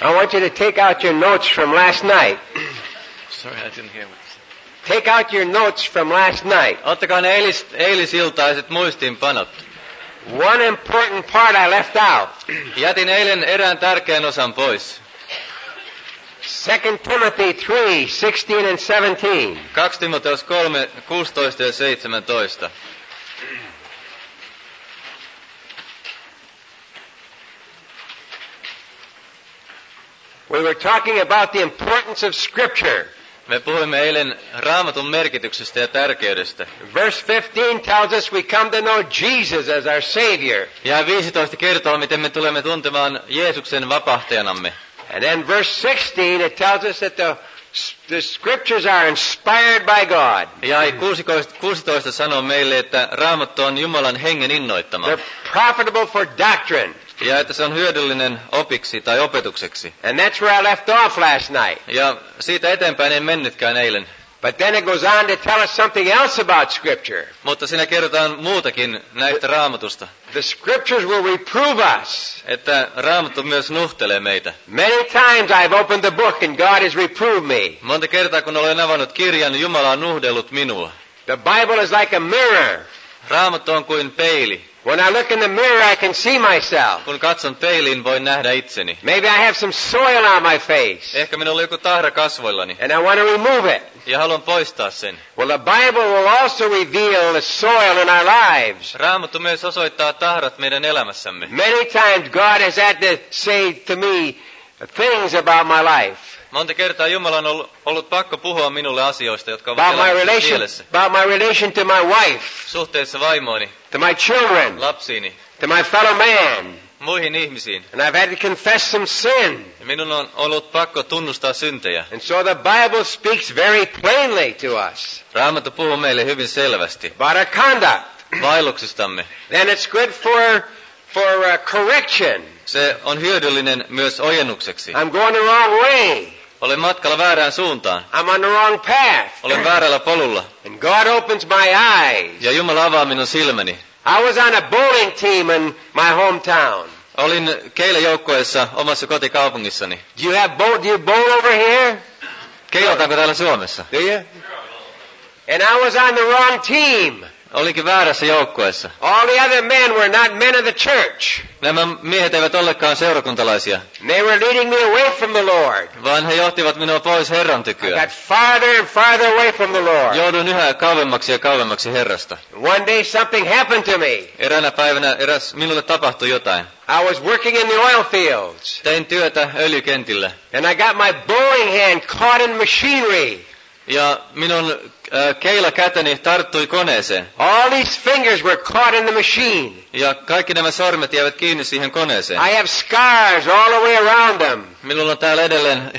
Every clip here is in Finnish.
I want you to take out your notes from last night. Sorry, I didn't hear what. Take out your notes from last night. Ottakaa ne eilisiltaiset muistiinpanot. One important part I left out. Jätin eilen erään tärkeän osan pois. 2 Timothy 3, 16 and 17. 2 Timoteus 3, 16 ja 17. We were talking about the importance of Scripture. Me puhuimme eilen Raamatun merkityksestä ja tärkeydestä. Verse 15 tells us we come to know Jesus as our Savior. Ja 15 kertoo, miten me tulemme tuntemaan Jeesuksen vapahtajanamme. And then verse 16, it tells us that the Scriptures are inspired by God. Ja 16 sanoo meille, että Raamattu on Jumalan hengen innoittama. They're profitable for doctrine. Ja että se on hyödyllinen opiksi tai opetukseksi. And that's where I left off last night. Ja siitä eteenpäin en mennytkään eilen. But then it goes on to tell us something else about Scripture. Mutta siinä kerrotaan muutakin näistä Raamatusta. The Scriptures will reprove us. Että Raamattu myös nuhtelee meitä. Many times I've opened the book and God has reproved me. Monta kertaa kun olen avannut kirjan, Jumala on nuhdellut minua. The Bible is like a mirror. Raamattu on kuin peili. When I look in the mirror, I can see myself. Kun katson peiliin, voin nähdä itseni. Maybe I have some soil on my face. Ehkä minulla on joku tahra kasvoillani. And I want to remove it. Ja haluan poistaa sen. Well, the Bible will also reveal the soil in our lives. Raamattu myös osoittaa tahrat meidän elämässämme. Many times God has had to say to me things about my life. Monta kertaa Jumala on ollut pakko puhua minulle asioista, jotka ovat elämässä mielessä. About my relation to my wife. Suhteessa vaimooni. To my children. Lapsiini. To my fellow man. Muihin ihmisiin. And I've had to confess some sin. Minun on ollut pakko tunnustaa syntejä. And so the Bible speaks very plainly to us. Raamattu puhuu meille hyvin selvästi. About our conduct. Vaelluksistamme. Then it's good for correction. Se on hyödyllinen myös ojennukseksi. I'm going the wrong way. Olen matkalla väärään suuntaan. I'm on the wrong path. Olen väärällä polulla. And God opens my eyes. Ja Jumala avaa minun silmäni. I was on a bowling team in my hometown. Olin keilajoukkueessa omassa kotikaupungissani. Do you bowl over here? Keilataanko täällä Suomessa? Do you? And I was on the wrong team. Olinkin väärässä joukkueessa. All the other men were not men of the church. Nämä miehet eivät ollekaan seurakuntalaisia. They were leading me away from the Lord. Vaan he johtivat minua pois Herran I tykyä. got farther and farther away from the Lord. Joudun yhä kauemmaksi ja kauemmaksi Herrasta. One day something happened to me. Eräänä päivänä minulle tapahtui jotain. I was working in the oil fields. Tein työtä öljykentillä. And I got my bowling hand caught in machinery. Ja minun keilakäteni tarttui koneeseen. All these fingers were caught in the machine. Ja kaikki nämä sormet jäivät kiinni siihen koneeseen. I have scars all the way around them. Minulla on täällä edelleen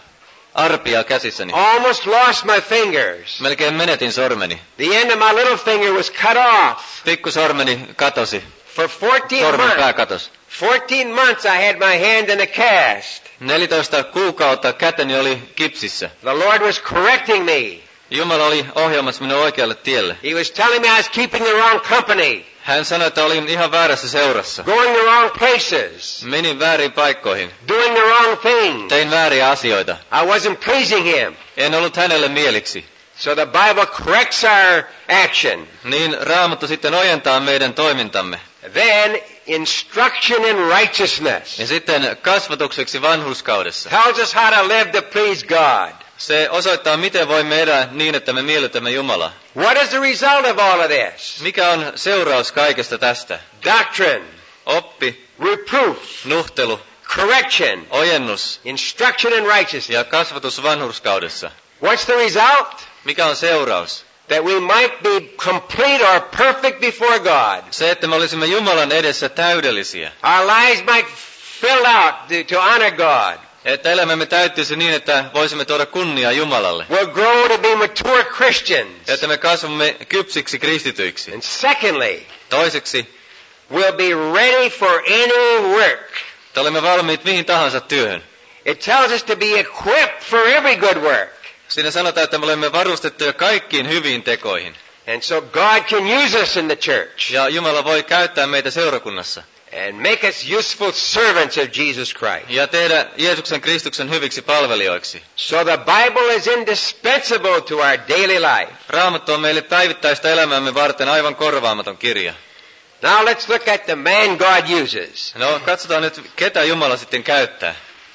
arpia käsissäni. Almost lost my fingers. Melkein menetin sormeni. The end of my little finger was cut off. Pikkusormeni katosi. For 14 Sormen pää months. katosi. 14 months I had my hand in a cast. 14 kuukautta käteni oli kipsissä. The Lord was correcting me. Jumala oli ohjaamassa minua oikealle tielle. He was telling me I was keeping the wrong company. Hän sanoi, että olin ihan väärässä seurassa. Going the wrong places. Menin väärin paikkoihin. Doing the wrong things. Tein vääriä asioita. I wasn't pleasing Him. En ollut hänelle mieliksi. So the Bible corrects our action. Niin Raamattu sitten ojentaa meidän toimintamme. Then instruction in righteousness. Ja sitten kasvatukseksi vanhurskaudessa. Tells us how to live to please God. Se osoittaa, miten voimme elää niin, että me miellytämme Jumalaa. What is the result of all of this? Mikä on seuraus kaikesta tästä? Doctrine, Oppi, reproof, nuhtelu, correction, ojennus instruction in righteousness. ja kasvatus vanhurskaudessa. What's the result? Mikä on seuraus? That we might be complete or perfect before God. Se, että me olisimme Jumalan edessä täydellisiä. Our lives might fill out to honor God. Että elämämme täyttyisi niin, että voisimme tuoda kunniaa Jumalalle. We'll grow to be mature Christians. Että me kasvamme kypsiksi kristityiksi. And secondly, Toiseksi, we'll be ready for any work. että olemme valmiit mihin tahansa työhön. It tells us to be equipped for every good work. Siinä sanotaan, että me olemme varustettuja kaikkiin hyviin tekoihin. And so God can use us in the church. Ja Jumala voi käyttää meitä seurakunnassa. and make us useful servants of Jesus Christ. Ja tehdä Jeesuksen Kristuksen hyviksi palvelijoiksi. So the Bible is indispensable to our daily life. Raamattu on meille päivittäistä elämäämme varten aivan korvaamaton kirja. Now let's look at the man God uses. No, katsotaan nyt, ketä Jumala sitten käyttää.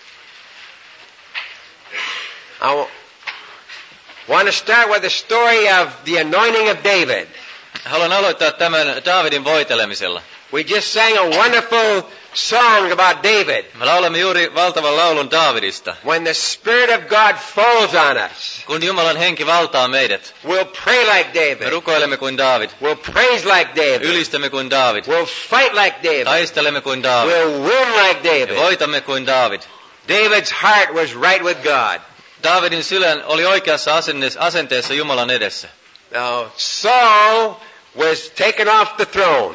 I want to start with the story of the anointing of David. Haluan aloittaa tämän Daavidin voitelemisella. We just sang a wonderful song about David. Me laulamme juuri valtavan laulun Daavidista. When the Spirit of God falls on us, Kun Jumalan henki valtaa meidät, we'll pray like me David. rukoilemme kuin Daavid, We'll praise like David. ylistämme kuin Daavid, We'll fight like David. taistelemme kuin Daavid, We'll win like ja David. voitamme kuin Daavid. David's heart was right with God. Daavidin sydän oli oikeassa asenteessa Jumalan edessä. Now, Saul was taken off the throne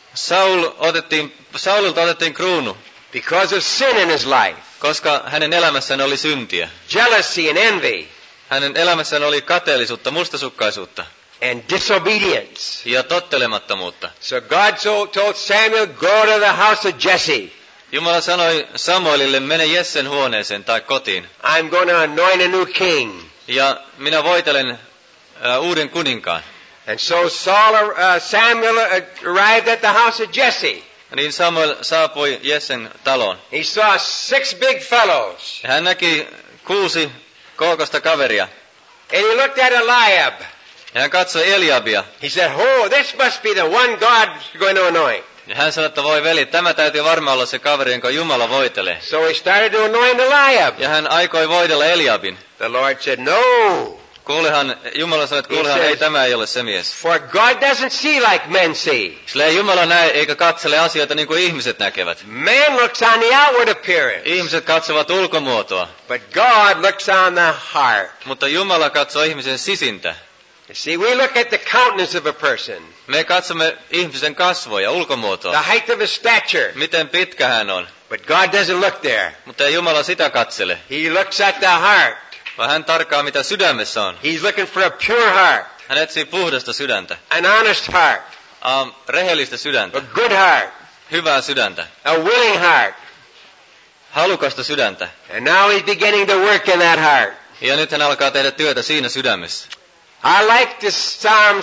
Saulilta otettiin kruunu, because of sin in his life. koska hänen elämässään oli syntiä. Jealousy and envy Hänen elämässään oli kateellisuutta, mustasukkaisuutta and disobedience. ja tottelemattomuutta. So God told Samuel, go to the house of Jesse. Jumala sanoi Samuelille, mene Jessen huoneeseen tai kotiin, I'm going to anoint a new king. ja minä voitelen uuden kuninkaan. And so Samuel arrived at the house of Jesse. Niin Samuel saapui Jessen taloon. He saw 6 big fellows. Ja hän näki 6 kookasta kaveria. And he looked at Eliab. Ja hän katsoi Eliabia. He said, oh, this must be the one God's going to anoint. Ja hän sanoi, että voi veli, tämä täytyy varmaan olla se kaveri, jonka Jumala voitelee. So he started to anoint Eliab. Ja hän aikoi voidella Eliabin. The Lord said, no. Jumala sanoi, että kuulehan, ei tämä ei ole se mies. For God doesn't see like men see. Sillä ei Jumala näe eikä katsele asioita niin kuin ihmiset näkevät. Man looks on the outward appearance. Ihmiset katsovat ulkomuotoa, But God looks on the heart. mutta Jumala katsoo ihmisen sisintä. You see, we look at the countenance of a person. Me katsomme ihmisen kasvoja, ulkomuotoa, The height of his stature. miten pitkä hän on. But God doesn't look there. Mutta ei Jumala sitä katsele, He looks at the heart. vaan hän tarkkaa mitä sydämessä on. He's looking for a pure heart. Hän etsii puhdasta sydäntä, An honest heart. rehellistä sydäntä, A good heart. hyvää sydäntä, A willing heart. halukasta sydäntä. And now he's beginning to work in that heart. Ja nyt hän alkaa tehdä työtä siinä sydämessä. I like this Psalm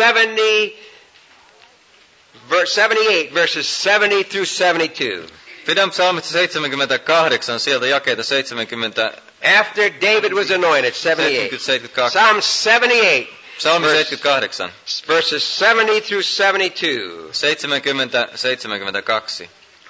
78, verses 70 through 72. Pidän psalmista 78, sieltä jakeita 70, After David was anointed, 78. 72. Psalm 78, Psalmi 78, verses 70 through 72. 70, 72.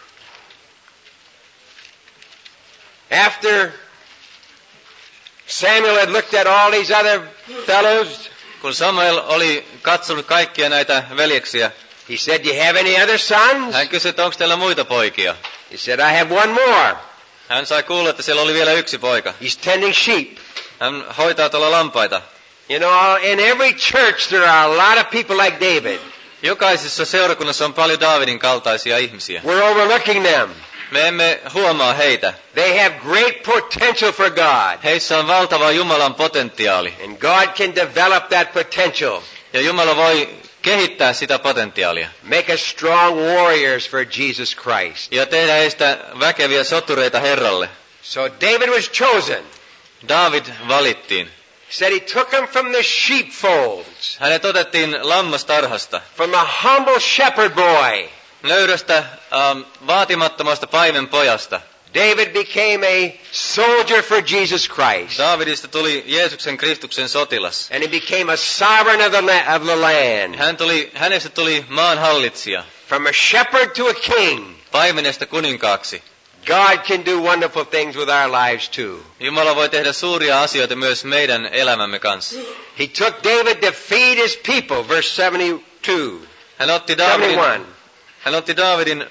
After Samuel had looked at all these other fellows, Kun Samuel oli katsonut kaikkia näitä veljeksiä, he said, "Do you have any other sons?" hän kysyi, että onko teillä muita poikia. He said, "I have one more. Hän sai kuulla, että siellä oli vielä yksi poika. He's tending sheep." Hän hoitaa tuolla lampaita. You know, in every church there are a lot of people like David. Jokaisessa seurakunnassa on paljon Daavidin kaltaisia ihmisiä. We're overlooking them. Me emme huomaa heitä. They have great potential for God. Heissä on valtava Jumalan potentiaali. And God can develop that potential. Ja Jumala voi kehittää sitä potentiaalia. Make us strong warriors for Jesus Christ. Ja tehdä heistä väkeviä sotureita Herralle. So David was chosen. David valittiin. He said he took him from the sheepfolds, Hänet otettiin lammastarhasta. from a humble shepherd boy. Nöyrästä, vaatimattomasta paimenpojasta. David became a soldier for Jesus Christ. Daavidista tuli Jeesuksen Kristuksen sotilas. And he became a sovereign of the land. Hänestä tuli maan hallitsija. From a shepherd to a king. Paimenesta kuninkaaksi. God can do wonderful things with our lives too. Jumala voi tehdä suuria asioita myös meidän elämämme kanssa. He took David to feed his people, verse 72. Hän otti 71. Daavidin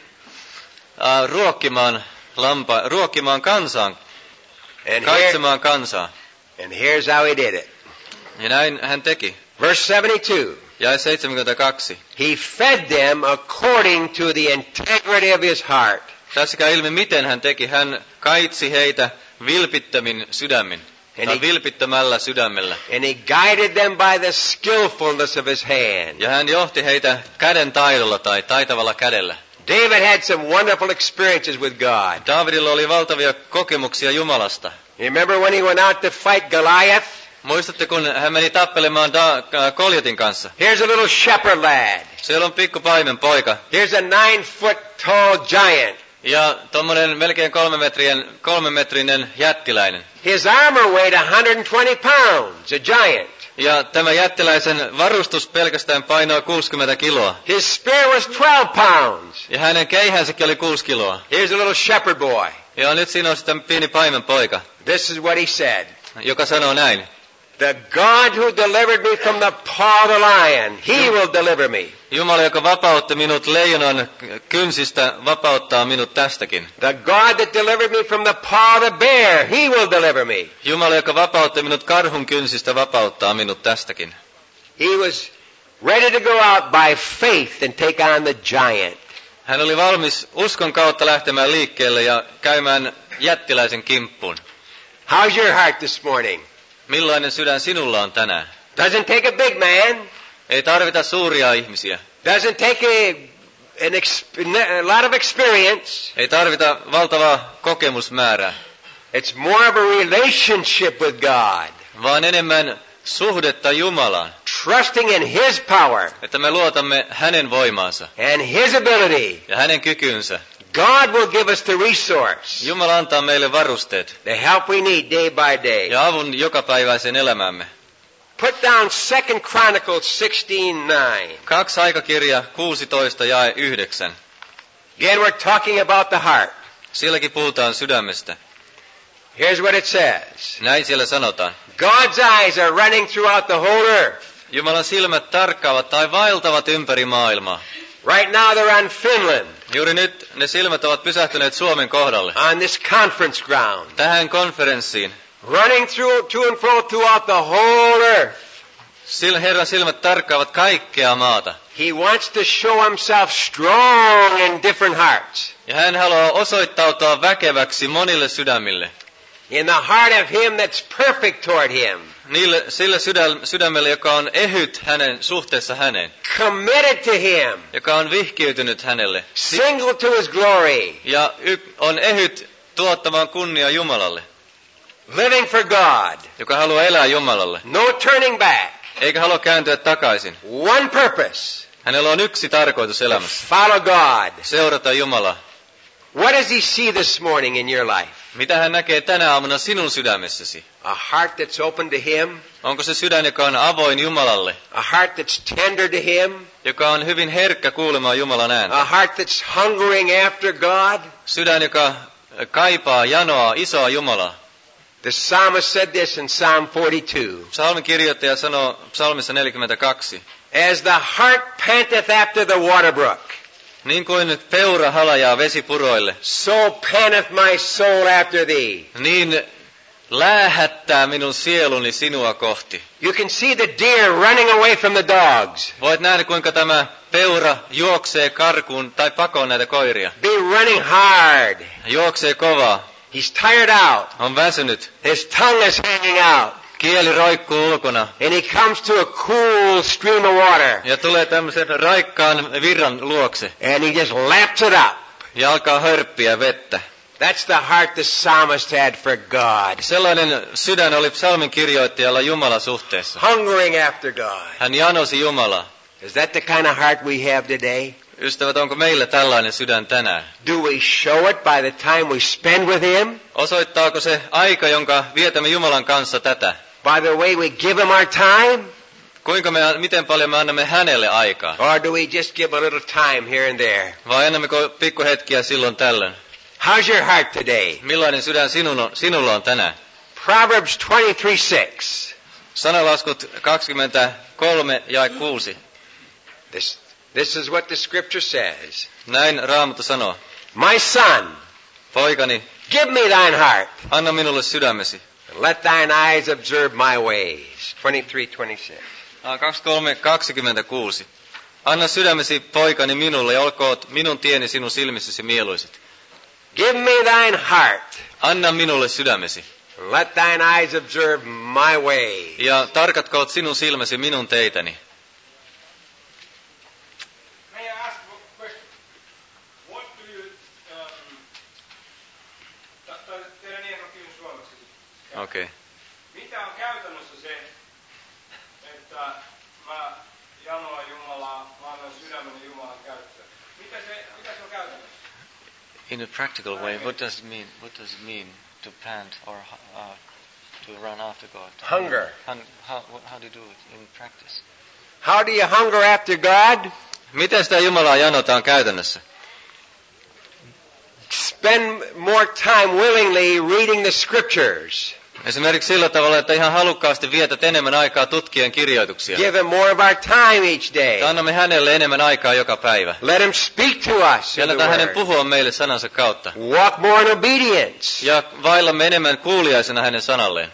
ruokkimaan kansaan, kaitsemaan kansaa. And here's how he did it. Ja näin hän teki. Verse 72. Jae 72. He fed them according to the integrity of his heart. Tässä käy ilmi, miten hän teki. Hän kaitsi heitä vilpittömin sydämin. Tai vilpittömällä sydämellä. And he guided them by the skillfulness of his hand. Ja hän johti heitä käden taidolla tai taitavalla kädellä. David had some wonderful experiences with God. Daavidilla oli valtavia kokemuksia Jumalasta. You remember when he went out to fight Goliath? Muistatte, kun hän meni tappelemaan Goljatin kanssa? Here's a little shepherd lad. Siellä on pikku paimen poika. Here's a 9-foot tall giant. Ja tommonen melkein 3 metrinen jättiläinen. His armor weighed 120 pounds, a giant. Ja tämä jättiläisen varustus pelkästään painoi 60 kiloa. His spear was 12 pounds. Ja hänen keihänsäkin oli 6 kiloa. Here's a little shepherd boy. Ja nyt siinä on sitten pieni paimen poika, This is what he said. joka sanoo näin. The God who delivered me from the paw of the lion, he will deliver me. Jumala, joka vapautti minut leijonan kynsistä, vapauttaa minut tästäkin. The God that delivered me from the paw of the bear, he will deliver me. Jumala, joka vapautti minut karhun kynsistä, vapauttaa minut tästäkin. He was ready to go out by faith and take on the giant. Hän oli valmis uskon kautta lähtemään liikkeelle ja käymään jättiläisen kimppuun. How's your heart this morning? Millainen sydän sinulla on tänään? Doesn't take a big man. Ei tarvita suuria ihmisiä. Doesn't take a lot of experience. Ei tarvita valtavaa kokemusmäärää, It's more of a relationship with God. vaan enemmän suhdetta Jumalaan. Trusting in His power Että me luotamme hänen voimaansa and His ability. ja hänen kykynsä. God will give us the resource, Jumala antaa meille varusteet the help we need day by day. ja avun jokapäiväiseen elämäämme. Put down 2 Chronicles 16:9. 2 Aikakirja 16 jae 9. Again, we're talking about the heart. Sielläkin puhutaan sydämestä. Here's what it says. Näin siellä sanotaan. God's eyes are running throughout the whole earth. Jumalan silmät tarkkaavat tai vaeltavat ympäri maailmaa. Right now they're on Finland, Juuri nyt ne silmät ovat pysähtyneet Suomen kohdalle. on this conference ground. Tähän konferenssiin. Running to and fro throughout the whole earth. Herran silmät tarkkaavat kaikkea maata. He wants to show himself strong in different hearts. Ja hän haluaa osoittautua väkeväksi monille sydämille. In the heart of him that's perfect toward him. Sille sydämelle, joka on ehyt hänen suhteessa häneen. Committed to him. Joka on vihkiytynyt hänelle. Single to his glory. Ja on ehyt tuottamaan kunnia Jumalalle. Living for God. Joka haluaa elää Jumalalle. No turning back. Eikä halua kääntyä takaisin. One purpose. Hänellä on yksi tarkoitus elämässä. Follow God. Seurata Jumalaa. What does he see this morning in your life? Mitä hän näkee tänä aamuna sinun sydämessäsi? A heart that's open to him. Onko se sydän, joka on avoin Jumalalle? A heart that's tender to him. Joka on hyvin herkkä kuulemaan Jumalan ääntä? A heart that's hungering after God. Sydän, joka kaipaa, janoaa, isoa Jumalaa. The psalmist said this in Psalm 42. Psalmin kirjoittaja sanoo psalmissa 42. As the heart panteth after the water brook, niin kuin peura halajaa vesipuroille, so panteth my soul after thee. Niin läähättää minun sieluni sinua kohti. You can see the deer running away from the dogs. Voit nähdä, kuinka tämä peura juoksee karkuun tai pakoon näitä koiria. Be running hard. Juoksee kovaa. He's tired out. On väsynyt. His tongue is hanging out. Kieli roikkuu ulkona. And he comes to a cool stream of water. Ja tulee tämmöisen raikkaan virran luokse. And he just laps it up. Ja alkaa hörppiä vettä. That's the heart the psalmist had for God. Sellainen sydän oli psalmin kirjoittajalla Jumalan suhteessa. Hungering after God. Hän janosi Jumalaa. Is that the kind of heart we have today? Ystävät, onko meillä tällainen sydän tänään? Do we show it by the time we spend with Him? Osoittaako se aika, jonka vietämme Jumalan kanssa tätä? By the way we give Him our time? Miten paljon me annamme hänelle aikaa? Or do we just give a little time here and there? Vai annammeko pikkuhetkiä silloin tällöin? How's your heart today? Millainen sydän sinulla on tänään? Proverbs 23:6. Sanalaskut 23 jae 6. This is what the scripture says. Näin Raamattu sanoo. My son, poikani, give me thine heart. Anna minulle sydämesi. And let thine eyes observe my ways. 23:26. 23:26. Anna sydämesi, poikani, minulle, ja olkoot minun tieni sinun silmissäsi mieluiset. Give me thine heart. Anna minulle sydämesi. Let thine eyes observe my ways. Ja tarkatkoot sinun silmäsi minun teitäni. Okei. Okay. Mitä on käytännössä se, että mä janoan Jumalaa, mä annan sydämeni Jumalan käyttöön? Mitä se on käytännössä? In a practical way, what does it mean? What does it mean to pant or to run after God? Hunger. How do you do it in practice? How do you hunger after God? Miten sitä Jumalaa janotaan käytännössä? Spend more time willingly reading the scriptures. Esimerkiksi sillä tavalla, että ihan halukkaasti vietät enemmän aikaa tutkien kirjoituksia. Give him more of our time each day. Annamme hänelle enemmän aikaa joka päivä. Let him speak to us. Ja annetaan hänen puhua meille sanansa kautta. Walk more in obedience. Ja vaillamme enemmän kuuliaisena hänen sanalleen.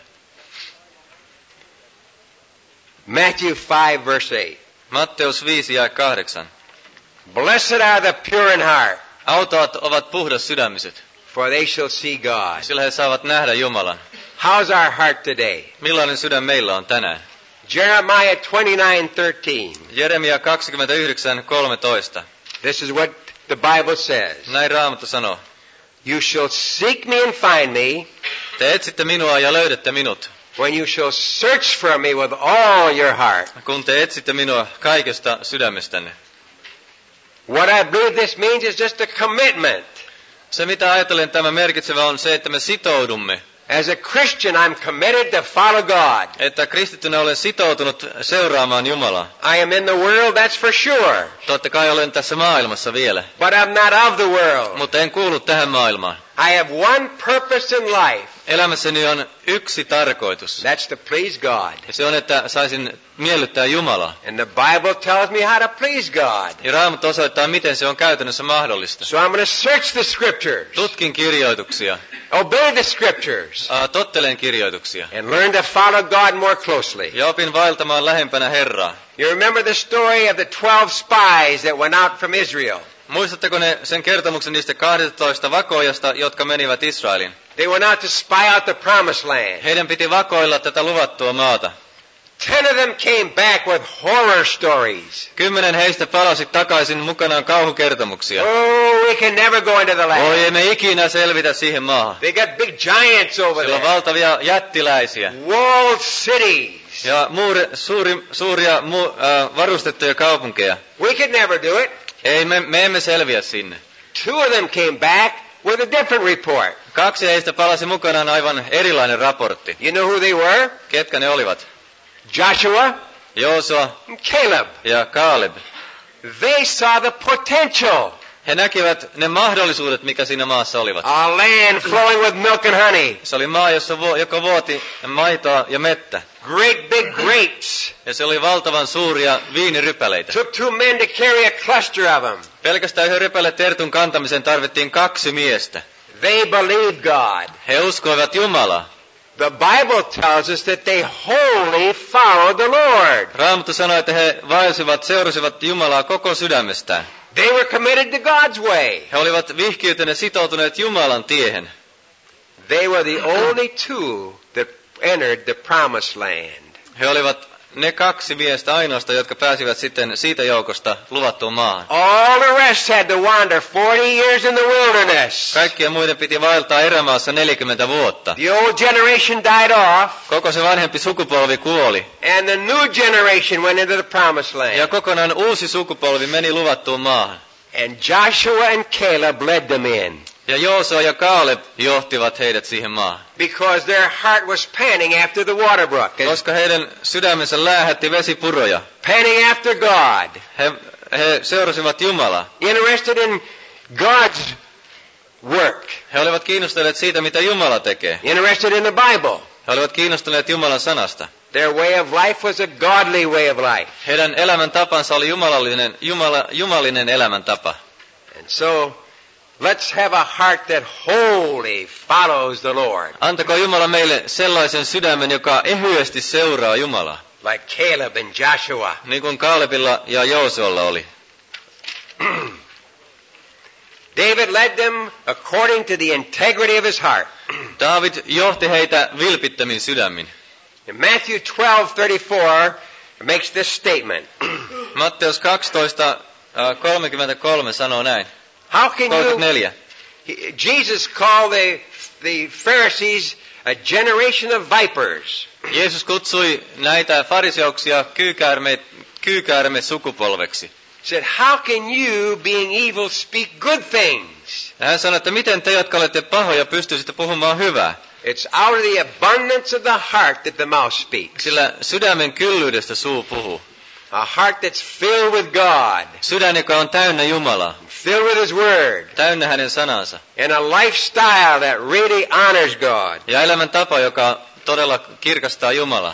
Matthew 5 verse 8. Matteus 5 ja 8. Blessed are the pure in heart, Autaat ovat puhdas sydämiset, for they shall see God. sillä he saavat nähdä Jumalan. How's our heart today? Millainen sydän meillä on tänään? Jeremiah 29:13. Jeremia 29:13. This is what the Bible says. Näin Raamattu sanoo. You shall seek me and find me Te etsitte minua ja löydätte minut, when you shall search for me with all your heart. kun te etsitte minua kaikesta sydämestänne. What I believe this means is just a commitment. Se mitä ajattelen tämä merkitsevä on se, että me sitoudumme. As a Christian, I'm committed to follow God. Että kristittynä olen sitoutunut seuraamaan Jumalaa. I am in the world, that's for sure. Totta kai olen tässä maailmassa vielä, But I'm not of the world. mutta en kuulu tähän maailmaan. I have one purpose in life. Elämässäni on yksi tarkoitus. That's to please God. Ja se on, että saisin miellyttää Jumalaa. And the Bible tells me how to please God. Ja Raamattu osoittaa, miten se on käytännössä mahdollista. So I'm going to search the scriptures. Tutkin kirjoituksia, Obey the scriptures. tottelen kirjoituksia And learn to follow God more closely. ja opin vaeltamaan lähempänä Herraa. You remember the story of the 12 spies that went out from Israel. Muistatteko sen kertomuksen niistä 12 vakoojasta, jotka menivät Israeliin? They went out to spy out the promised land. Heidän piti vakoilla tätä luvattua maata. 10 of them came back with horror stories. 10 heistä palasi takaisin mukanaan kauhukertomuksia. Oh, we can never go into the land. Voi emme ikinä selvitä siihen maahan. They got big giants over Siellä on there. valtavia jättiläisiä Walled cities. ja suuria varustettuja kaupunkeja. We could never do it. Ei, me emme selviä sinne. 2 of them came back with a different report. 2 heistä palasi mukanaan aivan erilainen raportti. You know who they were? Ketkä ne olivat? Joshua Joosua and Caleb. ja Kaaleb. They saw the potential. He näkivät ne mahdollisuudet, mikä siinä maassa olivat. A land flowing with milk and honey. Se oli maa, joka vuoti maitoa ja mettä. Great big grapes. Ja se oli valtavan suuria viinirypäleitä. Took 2 men to carry a cluster of them. Pelkästään yhden rypäle tertun kantamiseen tarvittiin 2 miestä. They believed God. He uskoivat Jumalaa. The Bible tells us that they wholly followed the Lord. Raamattu sanoi, että he seurasivat Jumalaa koko sydämestään. They were committed to God's way. He olivat vihkiytyneet sitoutuneet Jumalan tiehen. They were the only 2 that entered the promised land. He olivat ne 2 miestä ainoastaan, jotka pääsivät sitten siitä joukosta luvattuun maahan. All the rest had to wander 40 years in the wilderness. Kaikkien muiden piti vaeltaa erämaassa 40 vuotta. The old generation died off, Koko se vanhempi sukupolvi kuoli. and the new generation went into the promised Ja land. kokonaan uusi sukupolvi meni luvattuun maahan. And Joshua and Caleb led them in, Ja Joosua ja Kaaleb johtivat heidät siihen maahan. because their heart was panting after the water brook, Koska heidän sydämensä läähätti vesipuroja. panting after God, He seurasivat Jumalaa. interested in God's work, He olivat kiinnostuneet siitä, mitä Jumala tekee. interested in the Bible. He olivat kiinnostuneet Jumalan sanasta. Their way of life was a godly way of life. Heidän elämäntapansa oli jumalinen elämäntapa. And so, let's have a heart that wholly follows the Lord, Antako Jumala meille sellaisen sydämen, joka ehyesti seuraa Jumalaa. like Caleb and Joshua. Niin kuin Kaalebilla ja Joosualla oli. David led them according to the integrity of his heart. Daavid johti heitä vilpittömin sydämin. In Matthew 12:34 makes this statement. Matteus 12:33 sanoo näin. How can you 34. Jesus called the Pharisees a generation of vipers. Jeesus kutsui näitä fariseuksia kyykäärme sukupolveksi. Said, how can you, being evil, speak good things? Ja hän sanoi, että miten te, jotka olette pahoja, pystyisitte puhumaan hyvää? It's out of the abundance of the heart that the mouth speaks. Sillä sydämen kyllyydestä suu puhuu. A heart that's filled with God, Sydän, joka on täynnä Jumalaa, filled with His Word, täynnä hänen sanansa. and a lifestyle that really honors God. Ja elämäntapa, joka todella kirkastaa Jumalaa.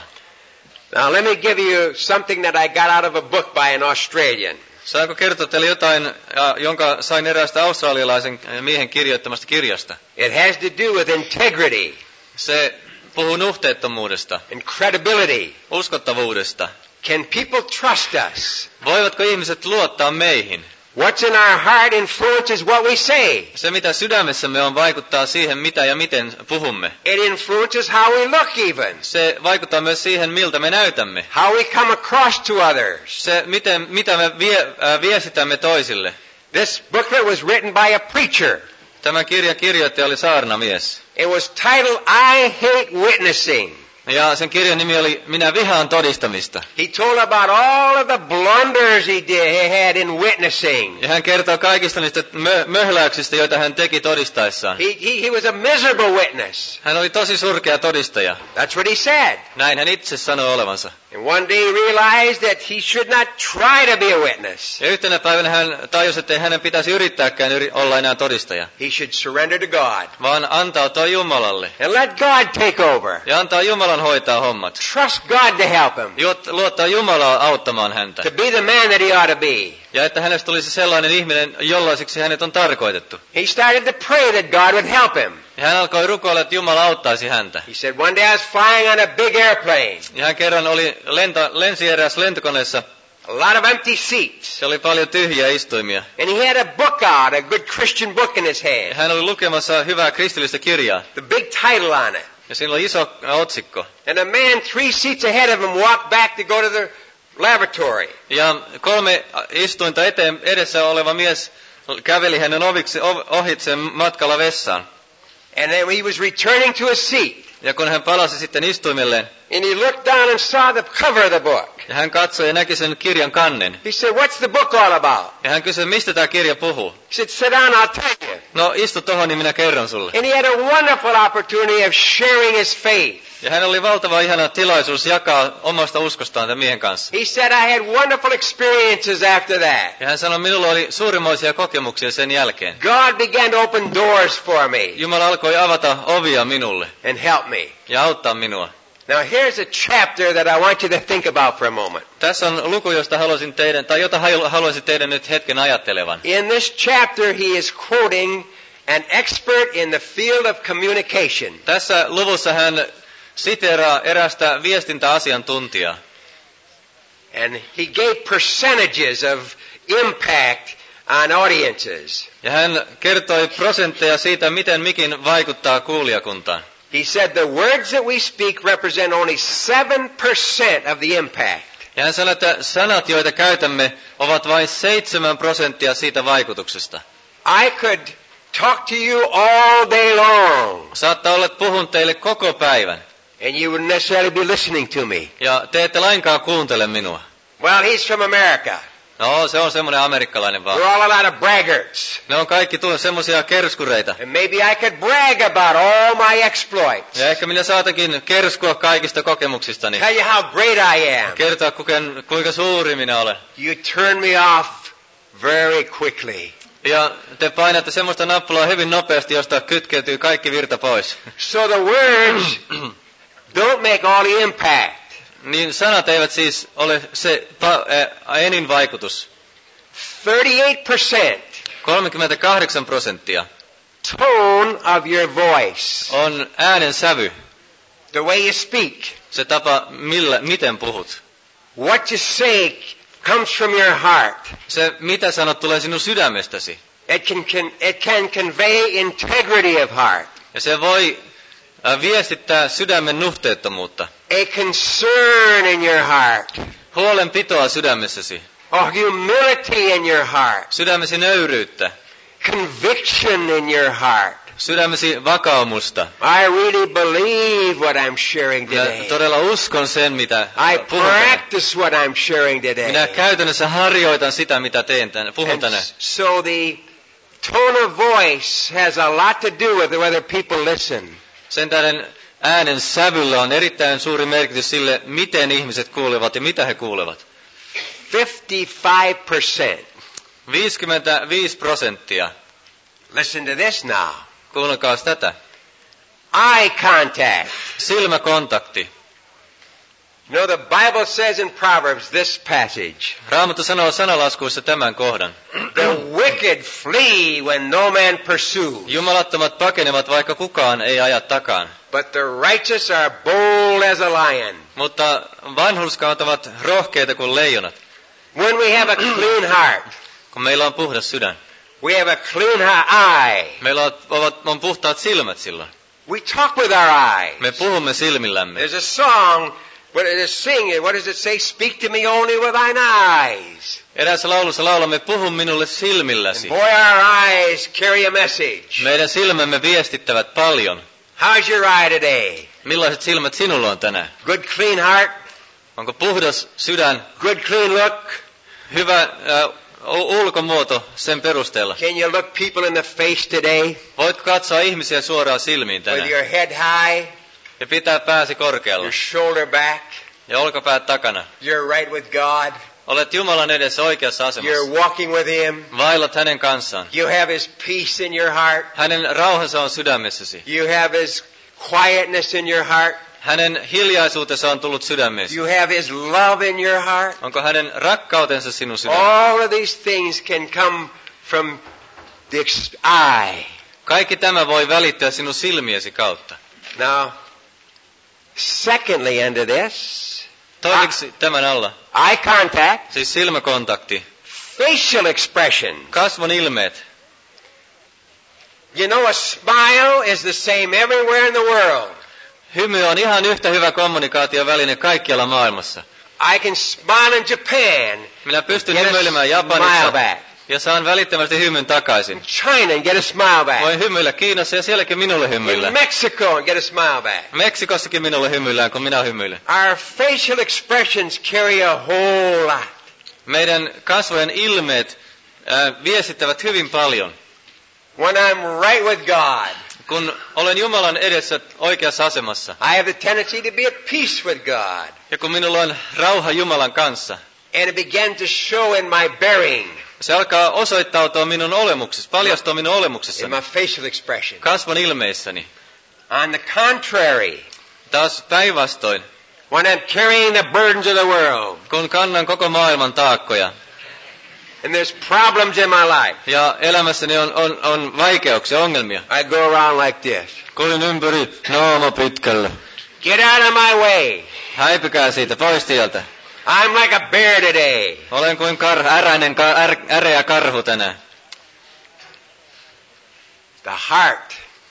Now let me give you something that I got out of a book by an Australian. Saanko kertoa teille jotain, jonka sain eräästä australialaisen miehen kirjoittamasta kirjasta? It has to do with integrity Se puhuu nuhteettomuudesta, and credibility. uskottavuudesta. Can people trust us? Voivatko ihmiset luottaa meihin? What's in our heart influences what we say. Se, mitä sydämessämme on, vaikuttaa siihen, mitä ja miten puhumme. It influences how we look even. Se vaikuttaa myös siihen, miltä me näytämme. How we come across to others. Se, mitä me viestitämme toisille. This booklet was written by a preacher. Tämän kirjan kirjoittaja oli saarnamies. It was titled, I Hate Witnessing. Ja sen kirjan nimi oli Minä vihaan todistamista. He told about all of the blunders he had in witnessing. Ja hän kertoo kaikista niistä möhläyksistä, joita hän teki todistaessaan. He was a miserable witness. Hän oli tosi surkea todistaja. That's what he said. Näin hän itse sanoi olevansa. And one day he realized that he should not try to be a witness. Ja yhtenä päivänä hän tajusi, että ei hänen pitäisi yrittääkään olla enää todistaja, He should surrender to God. vaan antautua Jumalalle. And let God take over. Ja antaa Jumalan hoitaa hommat. Trust God to help him. Luottaa Jumalaa auttamaan häntä. To be the man that he ought to be. Ja että hänestä tulisi sellainen ihminen, jollaiseksi hänet on tarkoitettu. He started to pray that God would help him. Ja hän alkoi rukoilla, että Jumala auttaisi häntä. He said, one day I was flying on a big airplane. Ja hän kerran lensi eräässä lentokoneessa. A lot of empty seats. Se oli paljon tyhjiä istuimia. And he had a book out, a good Christian book in his Ja hand. hän oli lukemassa hyvää kristillistä kirjaa. The big title on it. Ja sillä oli iso otsikko. And a man 3 seats ahead of him walked back to go to the laboratory. Ja 3 istuinta edessä oleva mies käveli hänen ohitse matkalla vessaan. And then he was returning to his seat. Ja kun hän palasi sitten istuimelleen, And he looked down and saw the cover of the book. ja hän katsoi ja näki sen kirjan kannen. He said, what's the book all about? Ja hän kysyi, mistä tämä kirja puhuu. He said, sit down, I'll tell you. No istu tohon, niin minä kerron sulle. And he had a wonderful opportunity of sharing his faith. Ja hänellä oli valtava ihana tilaisuus jakaa omasta uskostaan tämän miehen kanssa. He said, I had wonderful experiences after that. Ja hän sanoi, minulla oli suurimoisia kokemuksia sen jälkeen. God began to open doors for me Jumala alkoi avata ovia minulle and help me. ja auttaa minua. Now here's a chapter that I want you to think about for a moment. Tässä on luku, jota haluaisin teidän nyt hetken ajattelevan. In this chapter he is quoting an expert in the field of communication. Tässä luvussa hän siteeraa erästä viestintäasiantuntijaa. And he gave percentages of impact on audiences. Ja hän kertoi prosentteja siitä, miten mikin vaikuttaa kuulijakuntaan. He said the words that we speak represent only 7% of the impact. Ja hän sanoi, että sanat, joita käytämme, ovat vain 7% siitä vaikutuksesta. I could talk to you all day long, Saattaa olla, että puhun teille koko päivän. and you wouldn't necessarily be listening to me. Ja te ette lainkaan kuuntele minua. Well, he's from America. No, se on semmoinen amerikkalainen We're vaan. all a lot of braggarts. Ne on kaikki semmoisia kerskureita. And maybe I could brag about all my exploits. Ja ehkä minä saatakin kerskua kaikista kokemuksistani. Tell you how great I am. Kertoa, kuinka suuri minä olen. You turn me off very quickly. Ja te painatte semmoista nappulaa hyvin nopeasti, josta kytkeytyy kaikki virta pois. So the words don't make all the impact. Niin sanat eivät siis ole se enin vaikutus. 38% 38% tone of your voice. on äänen sävy. The way you speak. Se tapa, miten puhut. What you say comes from your heart. Se, mitä sanot, tulee sinun sydämestäsi. It can convey integrity of heart. Ja se voi viestittää sydämen nuhteettomuutta. A concern in your heart. Huolenpitoa sydämessäsi. Or humility in your heart. Sydämesi nöyryyttä. Conviction in your heart. sydämesi vakaumusta. I really believe what I'm sharing Minä today. todella uskon sen, mitä I puhun tänään. practice what I'm sharing Minä today. käytännössä harjoitan sitä, mitä puhun And tänään. so the tone of voice has a lot to do with whether people listen. Sen tähden äänen sävyllä on erittäin suuri merkitys sille, miten ihmiset kuulevat ja mitä he kuulevat. 55%. 55%. Listen to this now. Kuunnelkaas tätä. Eye contact. Silmäkontakti. No, the Bible says in Proverbs this passage. Raamattu sanoo sanalaskuissa tämän kohdan. The wicked flee when no man pursues. Jumalattomat pakenevat, vaikka kukaan ei aja takaan. But the righteous are bold as a lion. Mutta vanhurskaat ovat rohkeita kuin leijonat. When we have a clean heart, Kun meillä on puhdas sydän. we have a clean eye. Meillä on puhtaat silmät silloin. We talk with our eyes. Me puhumme silmillämme. There's a song, but it is singing. What does it say? Speak to me only with thine eyes. Eräässä laulussa laulamme, puhu minulle And silmilläsi. boy, our eyes carry a message. Meidän silmämme viestittävät paljon. How's your eye today? Millaiset silmät sinulla on tänään? Good clean heart? Onko puhdas sydän, Good clean look? hyvä ulkomuoto sen perusteella? Can you look people in the face today Voitko katsoa ihmisiä suoraan silmiin with tänään? your head high, Ja pitää pääsi korkealla. your shoulder back? Ja olkapäät takana. You're right with God. Olet Jumalan edessä oikeassa asemassa. You're walking with Him. Vaillat hänen kanssaan. You have His peace in your heart. Hänen rauhansa on sydämessäsi. You have His quietness in your heart. Hänen hiljaisuutensa on tullut sydämeesi. You have His love in your heart. Onko hänen rakkautensa sinun sydämessä? All of these things can come from the eye. Kaikki tämä voi välittyä sinun silmiesi kautta. Now, secondly under this, Toiseksi tämän alla, eye contact, siis silmäkontakti, facial expression. kasvon ilmeet. You know, a smile is the same everywhere in the world. Hymy on ihan yhtä hyvä kommunikaatioväline kaikkialla maailmassa. I can smile in Japan, Minä pystyn get a hymyilemään smile Japanissa back. ja saan välittömästi hymyn takaisin. In China and get a smile back. Voin hymyillä Kiinassa ja sielläkin minulle In hymyillä. Mexico and get a smile back. Meksikossakin minulle hymyillään, kun minä hymyilen. Our facial expressions carry a whole lot. Meidän kasvojen ilmeet viestittävät hyvin paljon. When I'm right with God, Kun olen Jumalan edessä oikeassa asemassa I have the tendency to be at peace with God. ja kun minulla on rauha Jumalan kanssa, And it began to show in my bearing, se alkaa osoittautua minun olemuksessa, paljastua minun in olemuksessani, my facial expression. kasvon ilmeissäni. On the contrary, Taas päinvastoin, when I'm carrying the burdens of the world, kun kannan koko maailman taakkoja and there's problems in my life, ja elämässäni on vaikeuksia, ongelmia, I go around like this. kuljin ympäri naama pitkälle. Get out of my way. Häipykää siitä pois tieltä. I'm like a bear today. Olen kuin äreä karhu tänään. The heart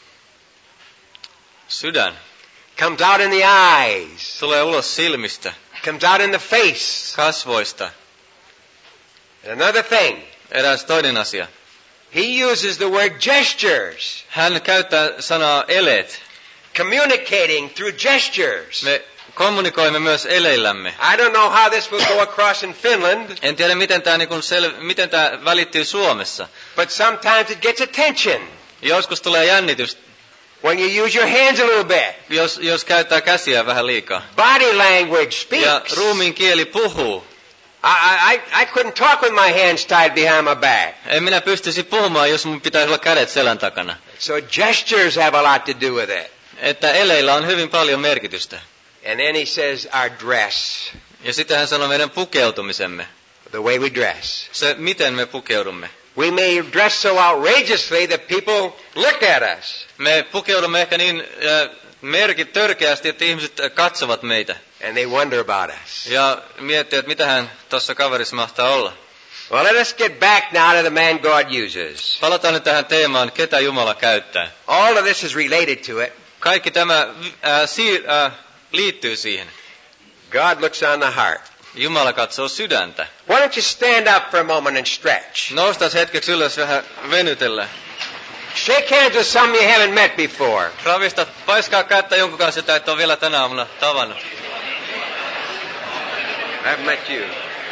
Sydän comes out in the eyes, tulee ulos silmistä, comes out in the face. kasvoista. And another thing, Eräs toinen asia. he uses the word gestures, Hän käyttää sanaa eleet. communicating through gestures. Me kommunikoimme myös eleillämme. I don't know how this will go across in Finland, En tiedä, miten tämä välittyy Suomessa. but sometimes it gets attention Joskus tulee jännitys, when you use your hands a little bit. jos käyttää käsiä vähän liikaa. Body language Ja speaks. ruumiin kieli puhuu. I couldn't talk with my hands tied behind my back. En minä pystyisi puhumaan, jos mun pitäisi olla kädet selän takana. So gestures have a lot to do with it. Että eleillä on hyvin paljon merkitystä. And then he says our dress, Ja sitten hän sanoo meidän pukeutumisemme. the way we dress. Se, miten me pukeudumme. We may dress so outrageously that people look at us. Me pukeudumme ehkä niin törkeästi, että ihmiset katsovat meitä. And they wonder about us. Ja miettii, että mitähän tuossa kaverissa mahtaa olla. Well, let us get back now to the man God uses. Palataan nyt tähän teemaan, ketä Jumala käyttää. All of this is related to it. Kaikki tämä liittyy siihen. God looks on the heart. Jumala katsoo sydäntä. Why don't you stand up for a moment and stretch? Noustas hetkeksi ylös vähän venytellä. Shake hands with some you haven't met before. Ravista, paiskaa kättä jonkun kanssa, jota et ole vielä tänä aamuna tavannut. I've met you.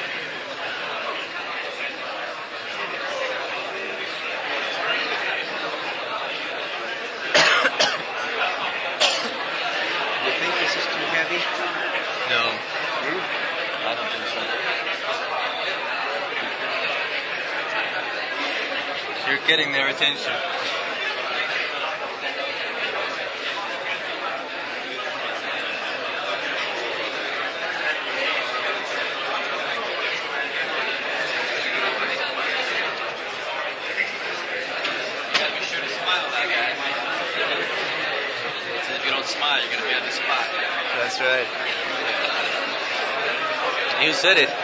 You think this is too heavy? No. I don't think so. You're getting their attention. Smile, you're going to be on the spot. That's right. You said it.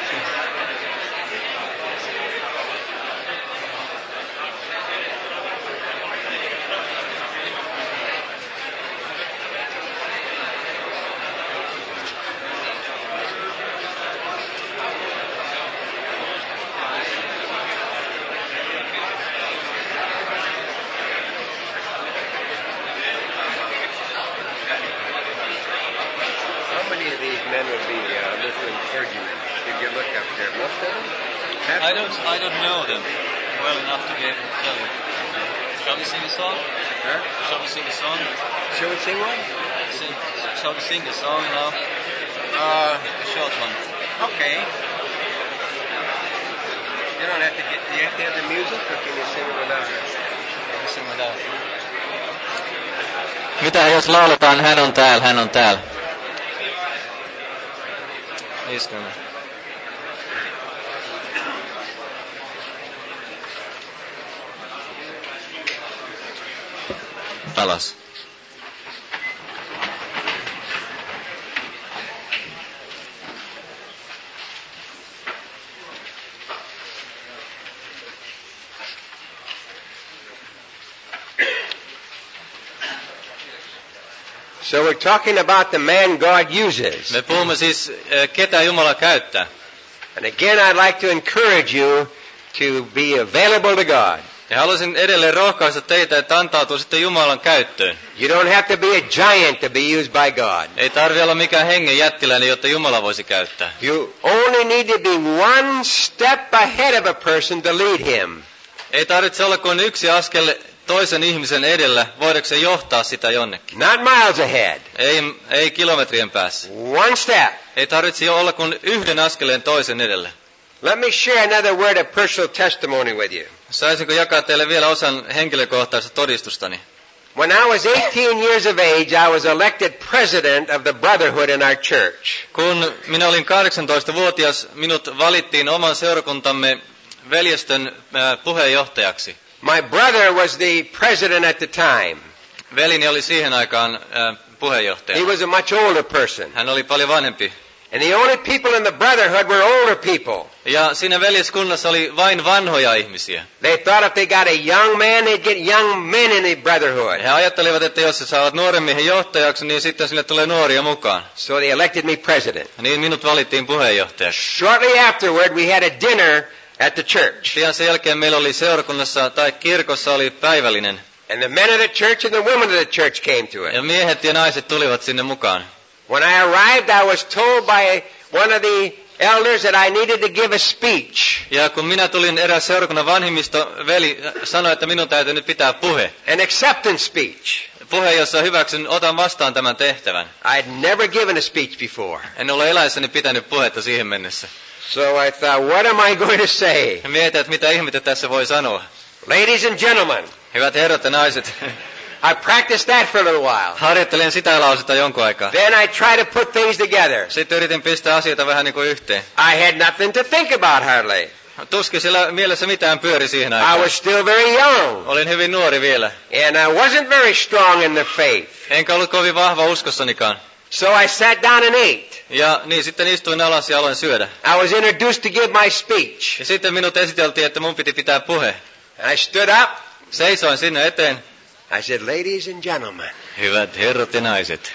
How many of these men would be Lutheran clergymen? Did you look up there? Most of them? Half I of them? don't know them well enough to be able to tell you. Shall we sing a song? Huh? Shall we sing a song? Shall we sing one? Shall we sing a song now? A short one. Okay. You don't have to get. Do you have to have the music, or can you sing it without it? Sing without. Mitä jos lauletaan Hän on täällä, hän on täällä? Istumme. Alas. So we're talking about the man God uses. Me puhumme siis, ketä Jumala käyttää. And again, I'd like to encourage you to be available to God. Ja haluaisin edelleen rohkaista teitä, että antautuu sitten Jumalan käyttöön. You don't have to be a giant to be used by God. Ei tarvitse olla mikään hengen jättiläinen, jotta Jumala voisi käyttää. You only need to be one step ahead of a person to lead him. Ei tarvitse olla kuin yksi askel toisen ihmisen edellä, voidaanko johtaa sitä jonnekin. Not miles ahead. Ei kilometrien päässä. One step. Ei tarvitse olla kuin yhden askeleen toisen edellä. Let me share another word of personal testimony with you. Saisinko jakaa teille vielä osan henkilökohtaisesta todistustani? When I was 18 years of age, I was elected president of the brotherhood in our church. Kun minä olin 18-vuotias, minut valittiin oman seurakuntamme veljestön puheenjohtajaksi. My brother was the president at the time. Velini oli siihen aikaan He puheenjohtaja. was a much older person. Hän oli paljon vanhempi. And the only people in the brotherhood were older people. Ja siinä veljeskunnassa oli vain vanhoja ihmisiä. They thought if they got a young man, they'd get young men in the brotherhood. He ajattelivat, että jos he saavat nuoren miehen johtajaksi, niin sitten sille tulee nuoria mukaan. So they elected me president. Niin minut valittiin puheenjohtajaksi. Shortly afterward, we had a dinner at the church. Pian sen jälkeen meillä oli seurakunnassa tai kirkossa oli päivällinen. And the men of the church and the women of the church came to it. Ja miehet ja naiset tulivat sinne mukaan. When I arrived, I was told by one of the elders that I needed to give a speech. Ja kun minä tulin, eräs seurakunnan vanhimmisto veli sanoi, että minun täytyy nyt pitää puhe. An acceptance speech. Puhe, jossa otan vastaan tämän tehtävän. I'd never given a speech before. En ole eläessäni pitänyt puhetta siihen mennessä. So I thought, what am I going to say? Ja mietin, että mitä ihmettä tässä voi sanoa. Ladies and gentlemen, Hyvät herrat ja naiset, I practiced that for a little while. harjoittelen sitä lausetta jonkun aikaa. Then I tried to put things together. Sitten yritin pistää asioita vähän niin kuin yhteen. I had nothing to think about hardly. Tuskin sillä mielessä mitään pyöri siihen I aikaan. was still very young. Olin hyvin nuori vielä. And I wasn't very strong in the faith. Enkä ollut kovin vahva uskossanikaan. So I sat down and ate. Ja niin sitten istuin alas ja aloin syödä. I was introduced to give my speech. Ja sitten minut esiteltiin, että mun piti pitää puhe. And I stood up. Seisoin sinne eteen. I said, ladies and gentlemen. Hyvät herrat ja naiset.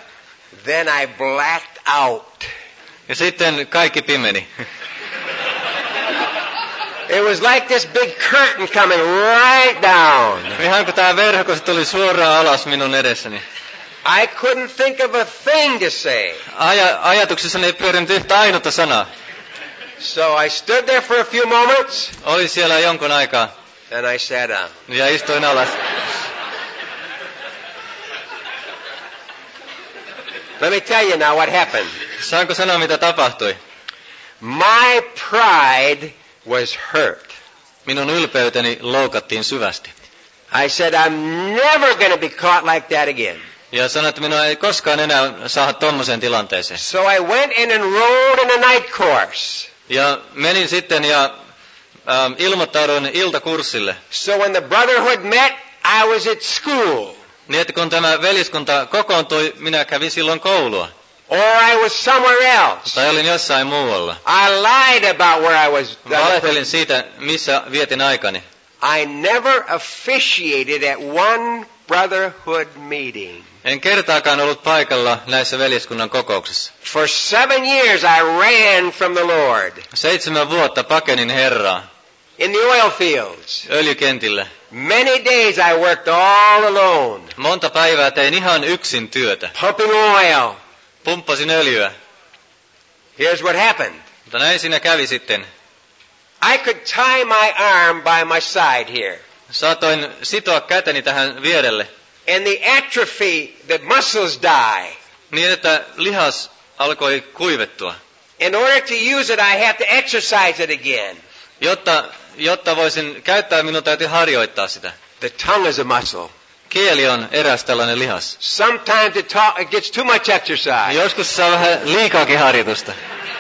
Then I blacked out. Ja sitten kaikki pimeni. It was like this big curtain coming right down. Ihan kun tää verho, se tuli suoraan alas minun edessäni. I couldn't think of a thing to say. Ajatuksessani ei pyörinyt yhtä ainutta sanaa. So I stood there for a few moments, Oli siellä jonkun aikaa and I sat down. ja istuin alas. Let me tell you now what happened. Saanko sanoa, mitä tapahtui? My pride was hurt. Minun ylpeyteni loukattiin syvästi. I said, I'm never going to be caught like that again. Ja sanoin, että minua ei koskaan enää saada tommoseen tilanteeseen. So I went and enrolled in a night course. Ja menin sitten ja ilmoittauduin iltakurssille. So when the brotherhood met, I was at school. Niin, että kun tämä veljeskunta kokoontui, minä kävin silloin koulua. Or I was somewhere else. Tai olin jossain muualla. I lied about where I was. Valehtelin siitä, missä vietin aikani. I never officiated at one brotherhood meeting. En kertaakaan ollut paikalla näissä veljeskunnan kokouksissa. For 7 years I ran from the Lord. 7 vuotta pakenin Herraa. In the oil fields. Öljykentillä. Many days I worked all alone. Monta päivää tein ihan yksin työtä. Pumping oil. Pumppasin öljyä. Here's what happened. Mutta näin siinä kävi sitten. I could tie my arm by my side here. Saatoin sitoa käteni tähän vierelle. And the atrophy, the muscles die. Niin, että lihas alkoi kuivettua. In order to use it, I have to exercise it again. Jotta voisin käyttää, minun täytyy harjoittaa sitä. The tongue is a muscle. Kieli on eräs tällainen lihas. Sometimes it gets too much exercise. Joskus saa vähän liikaakin harjoitusta.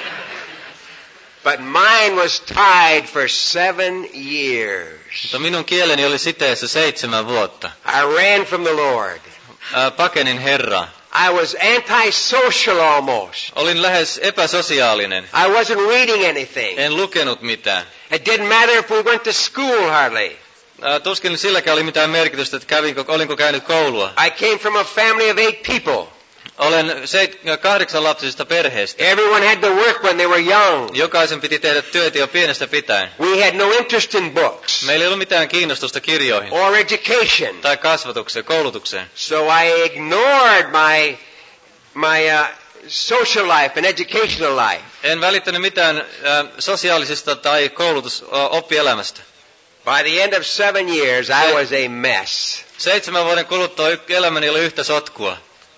But mine was tied for 7 years. Mutta minun kieleni oli siteessä 7 vuotta. I ran from the Lord. Pakenin Herraa. I was antisocial almost. Olin lähes epäsosiaalinen. I wasn't reading anything. En lukenut mitään. It didn't matter if we went to school hardly. Tuskin silläkään oli mitään merkitystä, että olinko käynyt koulua. I came from a family of 8 people. Olen 8 lapsisesta perheestä. Everyone had to work when they were young. Jokaisen piti tehdä työtä jo pienestä pitäen. We had no interest in books. Meillä ei ollut mitään kiinnostusta kirjoihin. Or education. Tai kasvatukseen, koulutukseen. So I ignored my social life and educational life. En välittänyt mitään sosiaalisesta tai oppielämästä. By the end of 7 years, I was a mess. 7 vuoden kuluttua elämäni oli yhtä sotkua.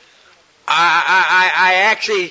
I actually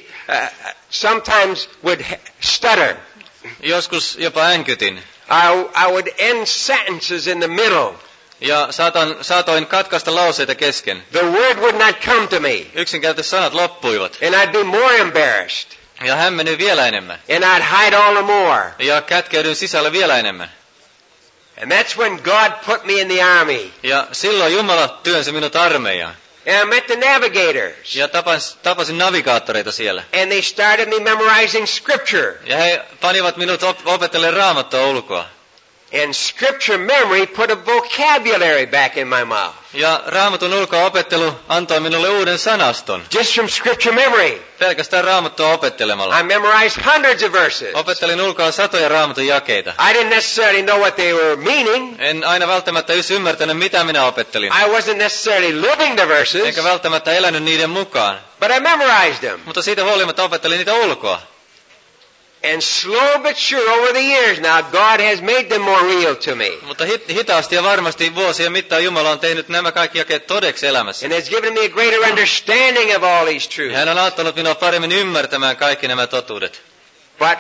sometimes would stutter. Joskus jopa änkytin. I would end sentences in the middle. Ja saatoin katkaista lauseita kesken. The word would not come to me. Yksinkertaiset sanat loppuivat. And I'd be more embarrassed. Ja hämmennyin vielä enemmän. And I'd hide all the more. Ja kätkeydyin sisälle vielä enemmän. And that's when God put me in the army. Ja silloin Jumala työnsi minut armeijaan. And I met the navigators. Ja tapasin navigaattoreita siellä. And they started me memorizing scripture. Ja he panivat minut opettelemaan Raamattua ulkoa. And scripture memory put a vocabulary back in my mouth. Ja Raamatun ulkoa opettelu antoi minulle uuden sanaston. Just from scripture memory. Pelkästään Raamattua opettelemalla. I memorized hundreds of verses. Opettelin ulkoa satoja Raamatun jakeita. I didn't necessarily know what they were meaning. En aina välttämättä ymmärtänyt, mitä minä opettelin. I wasn't necessarily living the verses. Enkä välttämättä elänyt niiden mukaan. But I memorized them. Mutta siitä huolimatta opettelin niitä ulkoa. And slow but sure over the years now, God has made them more real to me. Mutta hitaasti ja varmasti vuosien mittaan Jumala on tehnyt nämä kaikki jakeet todeksi elämässä. And has given me a greater understanding of all these truths. Ja hän on auttanut minua paremmin ymmärtämään kaikki nämä totuudet. But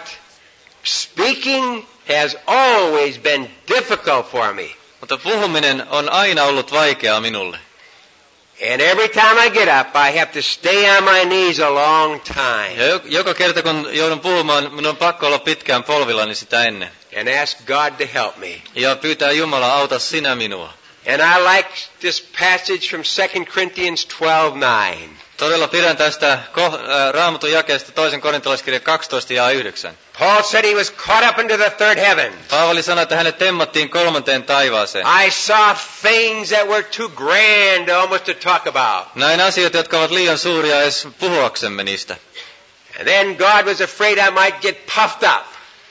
speaking has always been difficult for me. Mutta puhuminen on aina ollut vaikeaa minulle. And every time I get up, I have to stay on my knees a long time. Ja joka kerta kun joudun puhumaan, minun on pakko olla pitkään polvillani sitä ennen. And ask God to help me. Ja pyytää Jumalaa, auta sinä minua. And I like this passage from 2 Corinthians 12:9. Todella pidän tästä Raamatun jakeesta 2. korintolaiskirja 12 ja 9. Paul said he was caught up into the third heaven. Paavali sanoi, että hänet temmattiin 3. taivaaseen. I saw things that were too grand almost to talk about. Näin asioita, jotka ovat liian suuria edes puhuaksemme niistä. And then God was afraid I might get puffed up.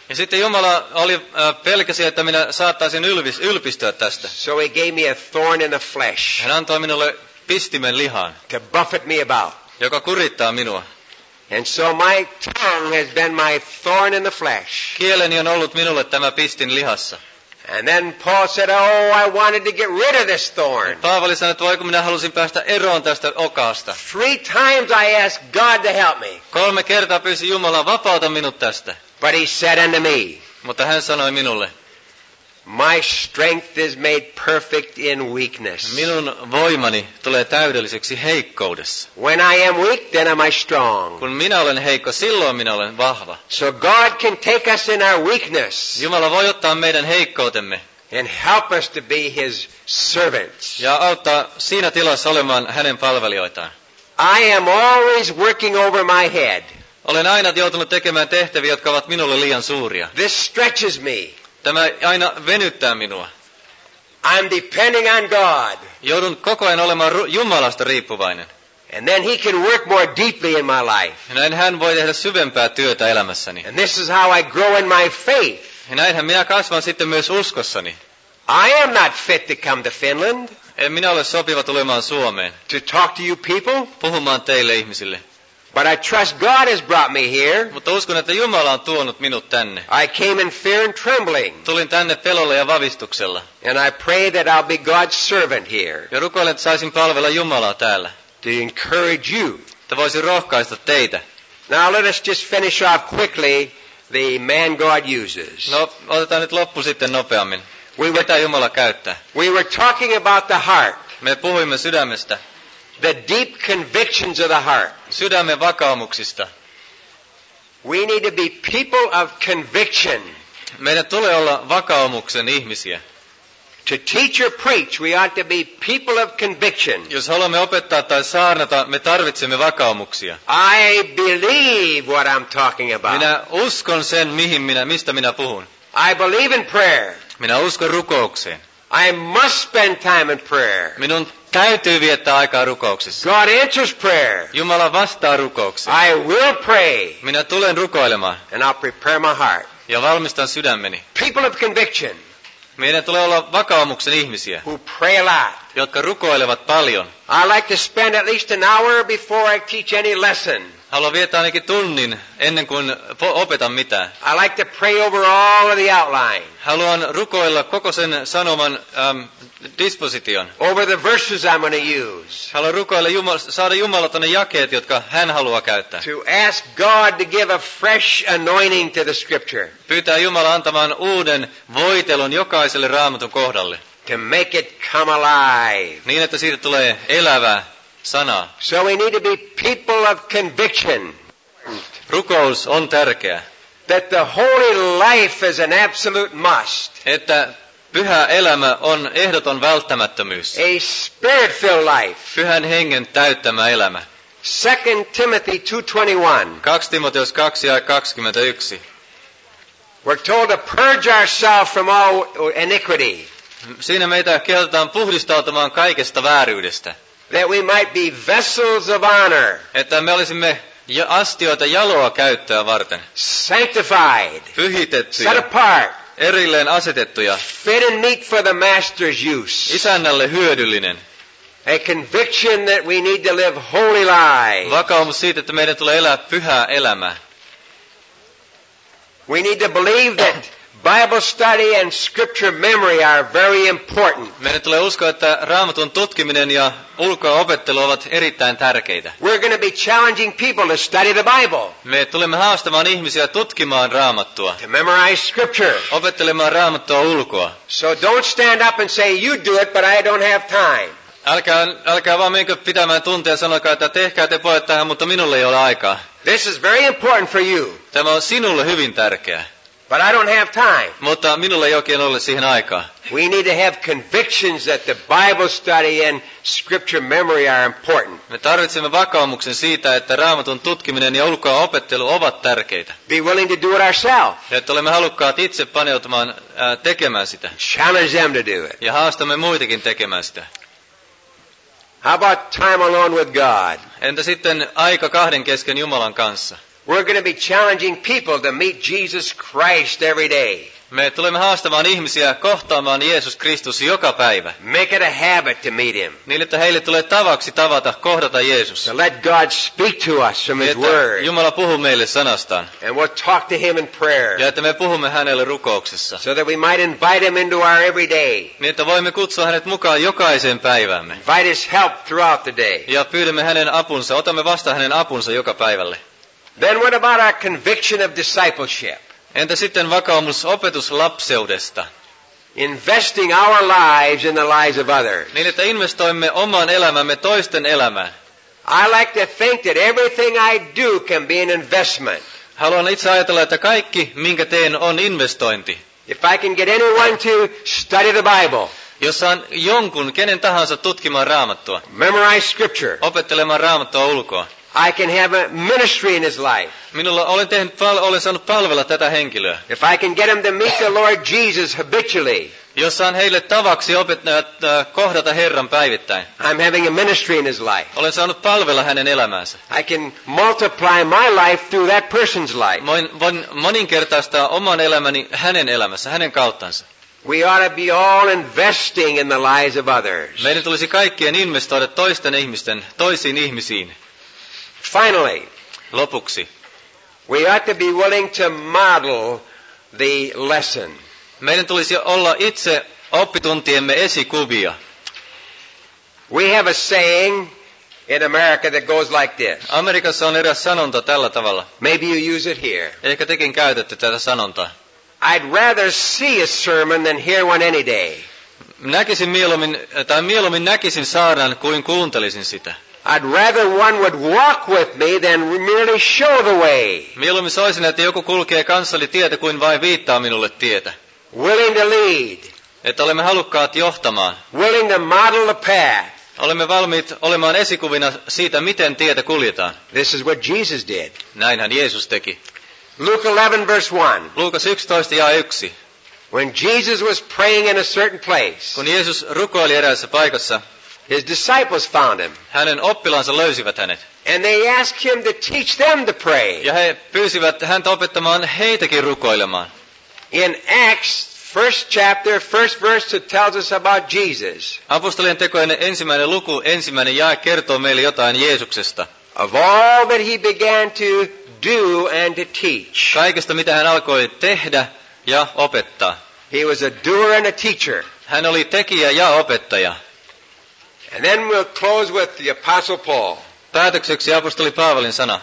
Ja sitten Jumala pelkäsi, että minä saattaisin ylpistyä tästä. So he gave me a thorn in the flesh Hän antoi minulle pistimen lihaan, to buffet me about. joka kurittaa minua. And so my tongue has been my thorn in the flesh. Kieleni on ollut minulle tämä pistin lihassa. And then Paul said, oh, I wanted to get rid of this thorn. Paavali sanoi, että voiko minä halusin päästä eroon tästä okaasta. 3 times I asked God to help me. 3 kertaa pyysin Jumalaa vapauta minut tästä. But he said unto me, Mutta hän sanoi minulle, my strength is made perfect in weakness. minun voimani tulee täydelliseksi heikkoudessa. When I am weak, then am I strong. Kun minä olen heikko, silloin minä olen vahva. So God can take us in our weakness Jumala voi ottaa meidän heikkoutemme and help us to be his servants. ja auttaa siinä tilassa olemaan hänen palvelijoitaan. I am always working over my head. Olen aina joutunut tekemään tehtäviä, jotka ovat minulle liian suuria. This stretches me. Tämä aina venyttää minua. I'm depending on God. Joudun koko ajan olemaan Jumalasta riippuvainen. And then he can work more deeply in my life. Ja näin hän voi tehdä syvempää työtä elämässäni. And this is how I grow in my faith. Ja näinhän minä kasvan sitten myös uskossani. I am not fit to come to Finland En minä ole sopiva tulemaan Suomeen, to talk to you people, puhumaan teille ihmisille. but I trust God has brought me here. Mutta uskon, että Jumala on tuonut minut tänne. I came in fear and trembling, Tulin tänne pelolla ja vavistuksella. and I pray that I'll be God's servant here Ja rukoilen, että saisin palvella Jumalaa täällä. to encourage you. Että voisin rohkaista teitä. Now let us just finish off quickly the man God uses. No, otetaan nyt loppu sitten nopeammin. We were, Ketä Jumala käyttää? we were talking about the heart, Me puhuimme sydämestä, the deep convictions of the heart. sydämen vakaumuksista. We need to be people of conviction. Meidän tulee olla vakaumuksen ihmisiä. To teach or preach, we ought to be people of conviction. Jos haluamme opettaa tai saarnata, me tarvitsemme vakaumuksia. I believe what I'm talking about. Minä uskon sen, mistä minä puhun. I believe in prayer. Minä uskon rukoukseen. I must spend time in prayer. Minun täytyy viettää aikaa rukouksessa. God answers prayer. Jumala vastaa rukoukseen. I will pray, Minä tulen rukoilemaan and I'll prepare my heart. ja valmistan sydämeni. People of conviction Meidän tulee olla vakaumuksen ihmisiä, who pray a lot. jotka rukoilevat paljon. I like to spend at least an hour before I teach any lesson. Haluan viettää ainakin tunnin ennen kuin opetan mitään. I like to pray over all of the outline, Haluan rukoilla koko sen sanoman disposition. over the verses I'm going to use, Haluan rukoilla saada Jumalalta ne jakeet, jotka hän haluaa käyttää. to ask God to give a fresh anointing to the Scripture, Pyytää Jumala antamaan uuden voitelun jokaiselle Raamatun kohdalle, to make it come alive. niin että siitä tulee elävää sanaa. So we need to be people of conviction, Rukous on tärkeä, that the holy life is an absolute must, että pyhä elämä on ehdoton välttämättömyys. a spirit-filled life. Pyhän hengen täyttämä elämä. 2 Timothy 2:21. 2 Timoteus 2:21. We're told to purge ourselves from all iniquity, Siinä meitä kehotetaan puhdistautumaan kaikesta vääryydestä, that we might be vessels of honor, että me olisimme astioita jaloa käyttöä varten, sanctified, pyhitettyjä, set apart, erilleen asetettuja, fit and meet for the master's use. isännälle hyödyllinen. A conviction that we need to live holy lives. Vakaumus siitä, että meidän tulee elää pyhää elämää. We need to believe that Bible study and scripture memory are very important. Meidän tulee uskoa, että Raamatun tutkiminen ja ulkoa-opettelu ovat erittäin tärkeitä. We're going to be challenging people to study the Bible, Me tulemme haastamaan ihmisiä tutkimaan Raamattua, to memorize scripture. opettelemaan Raamattua ulkoa. So don't stand up and say, you do it, but I don't have time. Älkää vaan menkö pitämään tunteja ja sanokaa, että tehkää te pojat tähän, mutta minulle ei ole aikaa. This is very important for you, Tämä on sinulle hyvin tärkeää, but I don't have time. mutta minulle ei oikein ole siihen aikaa. We need to have convictions that the Bible study and scripture memory are important. Me tarvitsemme vakaumuksen siitä, että Raamatun tutkiminen ja ulkoa-opettelu ovat tärkeitä. Be willing to do it ourselves. Ja että olemme halukkaat itse paneutumaan tekemään sitä. Challenge them to do it. Ja haastamme muitakin tekemään sitä. How about time alone with God? Entä sitten aika kahden kesken Jumalan kanssa? We're going to be challenging people to meet Jesus Christ every day. Me tulemme haastamaan ihmisiä kohtaamaan Jeesus Kristus joka päivä. Make it a habit to meet Him. Niin, että heille tulee tavaksi tavata, kohdata Jeesus. To let God speak to us from His Että Word. Jumala puhuu meille sanastaan. And we'll talk to Him in prayer. Ja että me puhumme hänelle rukouksessa. So that we might invite Him into our everyday. Niin, että voimme kutsua hänet mukaan jokaiseen päiväämme. Invite His help throughout the day. Ja pyydämme hänen apunsa, otamme vastaan hänen apunsa joka päivälle. Then what about our conviction of discipleship? Entä sitten vakaumus opetuslapseudesta? Investing our lives in the lives of others. Niin, että investoimme oman elämämme toisten elämään. I like to think that everything I do can be an investment. Haluan itse ajatella, että kaikki, minkä teen, on investointi. If I can get anyone to study the Bible, Jos saan jonkun, kenen tahansa tutkimaan Raamattua, memorize Scripture, opettelemaan Raamattua ulkoa. I can have a ministry in his life. Olen saanut palvella tätä henkilöä. If I can get him to meet the Lord Jesus habitually, Jos saan heille tavaksi kohdata Herran päivittäin, I'm having a ministry in his life. olen saanut palvella hänen elämäänsä. I can multiply my life through that person's life. Voin moninkertaistaa oman elämäni hänen elämässä, hänen kauttansa. We ought to be all investing in the lives of others. Meidän tulisi kaikkien investoida toisiin ihmisiin. Finally, Lopuksi, we ought to be willing to model the lesson. meidän tulisi olla itse oppituntiemme esikuvia. We have a saying in America that goes like this. Amerikassa on eräs sanonta tällä tavalla. Maybe you use it here. Ehkä tekin käytätte tätä sanontaa. I'd rather see a sermon than hear one any day. Mieluummin näkisin saarnan kuin kuuntelisin sitä. I'd rather one would walk with me than merely show the way. Mieluummin soisin, että joku kulkee kanssani tietä kuin vain viittaa minulle tietä. Willing to lead. Että olemme halukkaat johtamaan. Willing to model the path. Olemme valmiit olemaan esikuvina siitä, miten tietä kuljetaan. This is what Jesus did. Näinhän Jeesus teki. Luke 11 verse 1. Luukas 11 ja 1. When Jesus was praying in a certain place, Kun Jeesus rukoili eräässä paikassa, his disciples found him. hänen oppilaansa löysivät hänet. And they asked him to teach them to pray. Ja he pyysivät häntä opettamaan heitäkin rukoilemaan. In Acts, first chapter, first verse, it tells us about Jesus. Apostolien tekojen 1. luku, 1. jae kertoo meille jotain Jeesuksesta. Of all that he began to do and to teach. Kaikesta, mitä hän alkoi tehdä ja opettaa. He was a doer and a teacher. Hän oli tekijä ja opettaja. And then we'll close with the Apostle Paul. Päätökseksi apostoli Paavalin sana.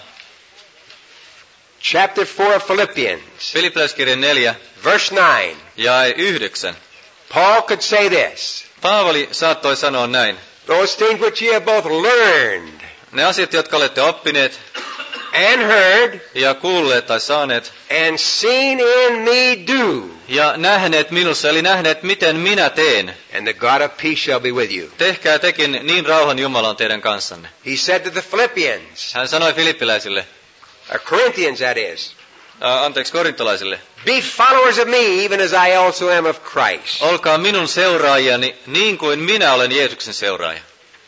Chapter 4 of Philippians, Filippiläiskirja 4, verse 9. jae 9. Paul could say this. Paavali saattoi sanoa näin. Those things which ye have both learned Ne asiat, jotka olette oppineet and heard ja kuulleet tai saaneet and seen in me do. ja nähneet minussa, eli nähneet miten minä teen. And the God of peace shall be with you. Tehkää tekin, niin rauhan Jumala on teidän kanssanne. He said to the Philippians, Hän sanoi filippiläisille, Corinthians that is, korintolaisille, be followers of me even as I also am of Christ. olkaa minun seuraajani niin kuin minä olen Jeesuksen seuraaja.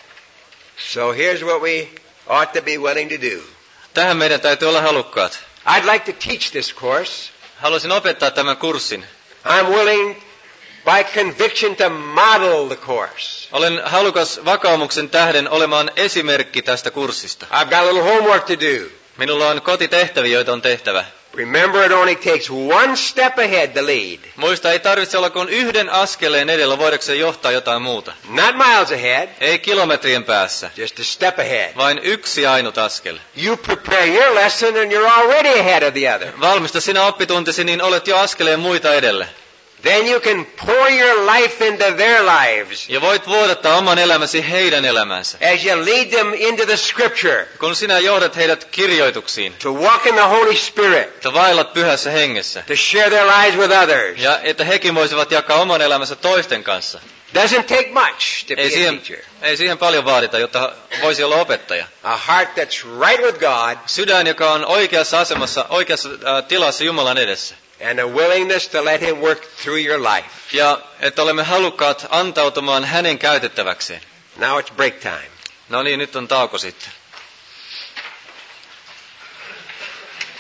So here's what we ought to be willing to do. Tähän meidän täytyy olla halukkaat. I'd like to teach this course. Haluaisin opettaa tämän kurssin. I'm willing by conviction to model the course. Olen halukas vakaumuksen tähden olemaan esimerkki tästä kurssista. I've got a little homework to do. Minulla on kotitehtäviä, joita on tehtävä. Remember, it only takes one step ahead to lead. Muista, ei tarvitse olla kuin yhden askeleen edellä voidakseen johtaa jotain muuta. Not miles ahead, Ei kilometrien päässä, just a step ahead. vain yksi ainut askel. You prepare your lesson and you're already ahead of the other. Valmista sinä oppituntisi, niin olet jo askeleen muita edelle. Then you can pour your life into their lives Ja voit vuodattaa oman elämäsi heidän elämänsä. as you lead them into the Scripture Kun sinä johdat heidät kirjoituksiin, to walk in the Holy Spirit, että vaellat pyhässä hengessä. to share their lives with others. Ja että hekin voisivat jakaa oman elämänsä toisten kanssa. Doesn't take much to be a teacher. Ei siihen paljon vaadita, jotta voisi olla opettaja. A heart that's right with God Sydän, joka on oikeassa asemassa, oikeassa tilassa Jumalan edessä. and a willingness to let Him work through your life. Ja että olemme halukkaat antautumaan hänen käytettäväkseen. Now it's break time. No niin, nyt on tauko sitten.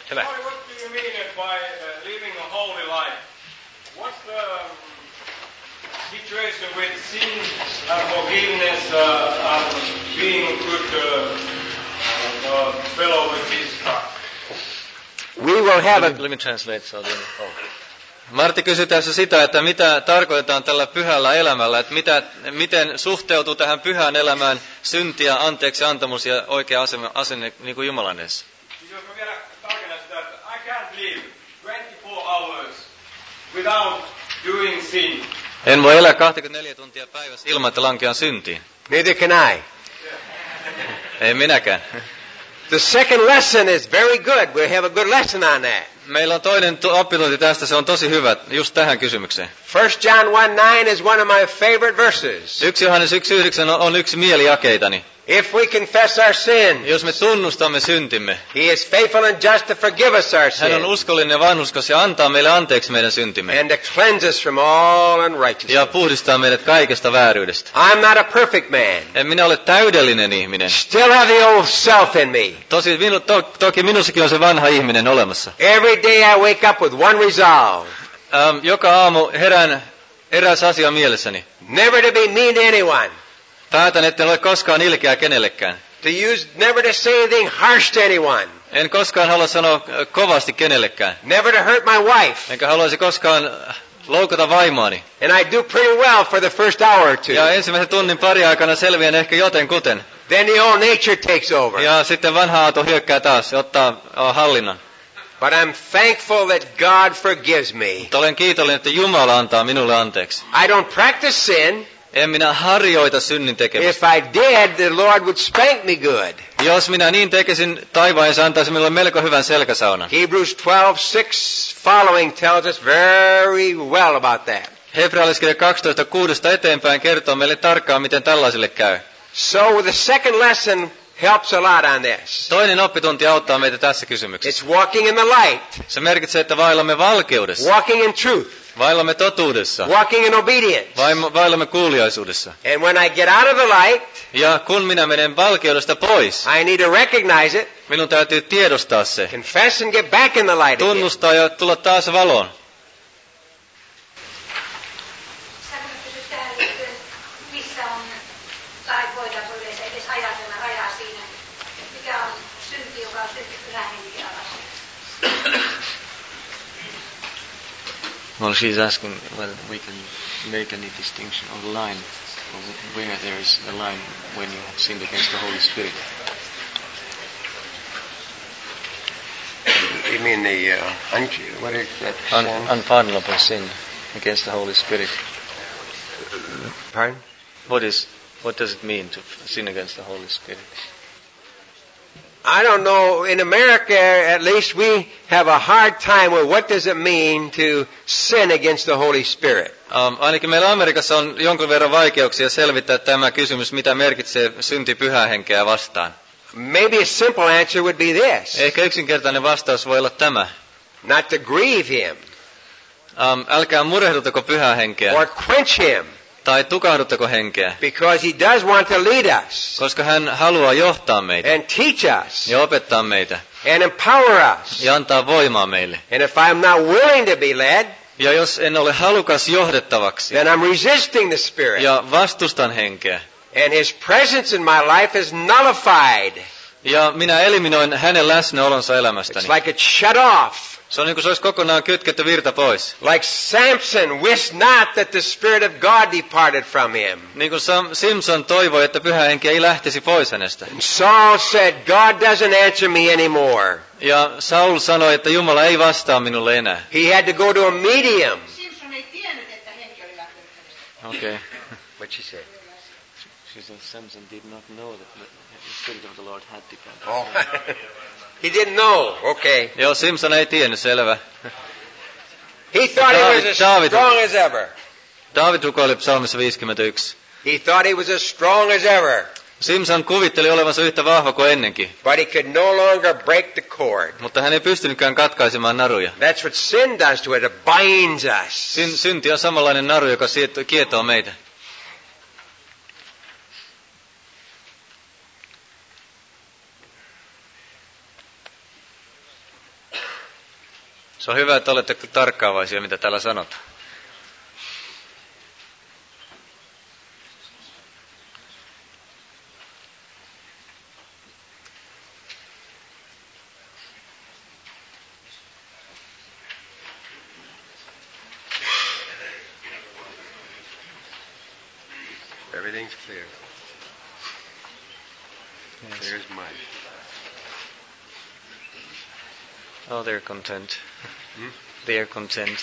Hyvä. What do you mean by living a holy life? What's the situation with sin and forgiveness and being a good fellow with Jesus Christ? We will have a... Let me translate. Martti kysyi tässä sitä, että mitä tarkoitetaan tällä pyhällä elämällä, että miten suhteutuu tähän pyhään elämään syntiä, anteeksi antamus ja oikea asenne niin kuin Jumalan edessä. Jos mä vielä tarkennan sitä, että I can't live 24 hours without doing sin. En voi elää 24 tuntia päivässä ilman, että lankean syntiin. Neither can I. Ei minäkään. The second lesson is very good. We have a good lesson on that. Meillä on toinen oppitunti tästä, se on tosi hyvä, just tähän kysymykseen. 1 John 1:9 is one of my favorite verses. 1 Johannes 1:9 on yksi mielijakeitani. If we confess our sins, Jos me tunnustamme syntimme, He is faithful and just to forgive us our hän on sins uskollinen ja vanhurskas ja antaa meille anteeksi meidän syntimme. and to cleanse us from all Ja unrighteousness. puhdistaa meidät kaikesta vääryydestä. I'm not a perfect man. En minä ole täydellinen ihminen. Still have the old self in me. Toki minussakin on se vanha ihminen olemassa. Every day I wake up with one resolve. Joka aamu herään eräs asia mielessäni. Never to be mean to anyone. Päätän, etten ole koskaan ilkeä kenellekään. Never to say anything harsh to anyone. En koskaan halua sanoa kovasti kenellekään. Never to hurt my wife. Enkä haluaisi koskaan loukata vaimoani. And I do pretty well for the first hour or two. Ja ensimmäisen tunnin pari aikana selviän ehkä jotenkuten. Then the old nature takes over. Ja sitten vanha aato hyökkää taas ja ottaa hallinnan. But I'm thankful that God forgives me. Mutta olen kiitollinen, että Jumala antaa minulle anteeksi. I don't practice sin. En minä harjoita synnin tekemistä. If I did, the Lord would spank me good. Jos minä niin tekisin, taivaan se antaisi minulle melko hyvän selkäsaunan. Hebrews 12:6 following tells us very well about that. Hebrealaiskirja 12:6 eteenpäin kertoo meille tarkkaan, miten tällaisille käy. So the second lesson helps a lot on this. Toinen oppitunti auttaa meitä tässä kysymyksessä. It's walking in the light, Se merkitsee, että vaillamme valkeudessa, walking in truth, vaillamme totuudessa, walking in obedience. vaillamme kuuliaisuudessa. And when I get out of the light, Ja kun minä menen valkeudesta pois, I need to recognize it, minun täytyy tiedostaa se, confess and get back in the light again. tunnustaa ja tulla taas valoon. Saanko kysyä tähän liittyen, missä on, tai voidaanko yleensä edes ajatella rajaa siinä, mikä on synti, joka on synti pyhän henkeä vastaan? Well, she's asking whether we can make any distinction on the line, or where there is a line when you have sinned against the Holy Spirit. You mean the what is that? Unpardonable sin against the Holy Spirit. Pardon? What does it mean to sin against the Holy Spirit? I don't know. In America, at least, we have a hard time with what does it mean to sin against the Holy Spirit. Ainakin meillä Amerikassa on jonkun verran vaikeuksia selvittää tämä kysymys, mitä merkitsee synti pyhää henkeä vastaan. Maybe a simple answer would be this: Ehkä yksinkertainen vastaus voi olla tämä. not to grieve Him Älkää murehduttako pyhää henkeä or quench Him, tai tukahduttako henkeä, because He does want to lead us koska hän haluaa johtaa meitä and teach us ja opettaa meitä and empower us. ja antaa voimaa meille. And if I'm not willing to be led, Ja jos en ole halukas johdettavaksi then I'm resisting the Spirit. ja vastustan henkeä And His presence in my life is nullified. ja minä eliminoin hänen läsnäolonsa It's elämästäni. like it's shut off. Se on niin kuin se olisi kokonaan kytketty virta pois. Like Samson wist not that the Spirit of God departed from him. Niin kuin Simpson toivoi, että pyhä henki ei lähtisi pois hänestä. And Saul said, God doesn't answer me anymore. Ja Saul sanoi, että Jumala ei vastaa minulle enää. He had to go to a medium. Simpson ei tiennyt, että henki oli lähtenyt hänestä. Okei. What'd she say? She said Samson did not know that the Spirit of the Lord had departed. Oh. He didn't know. Okay. Joo, Simpson ei tiennyt, selvä. He thought he was as David. strong as ever. David rukoili psalmissa 51. He thought he was as strong as ever. Simpson kuvitteli olevansa yhtä vahva kuin ennenkin, But he could no longer break the cord. mutta hän ei pystynytkään katkaisemaan naruja. That's what sin does to it. It binds us. Synti on samanlainen naru, joka kietoo meitä. Se on hyvä, että olette tarkkaavaisia, mitä täällä sanotaan. Everything's clear. Yes. There's mine. Oh, they're content. Hmm? They're content.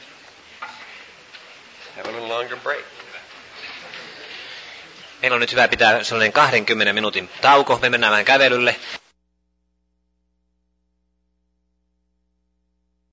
Have a little longer break. Meillä on nyt hyvä pitää sellainen 20 minuutin tauko. Me mennään vähän kävelylle.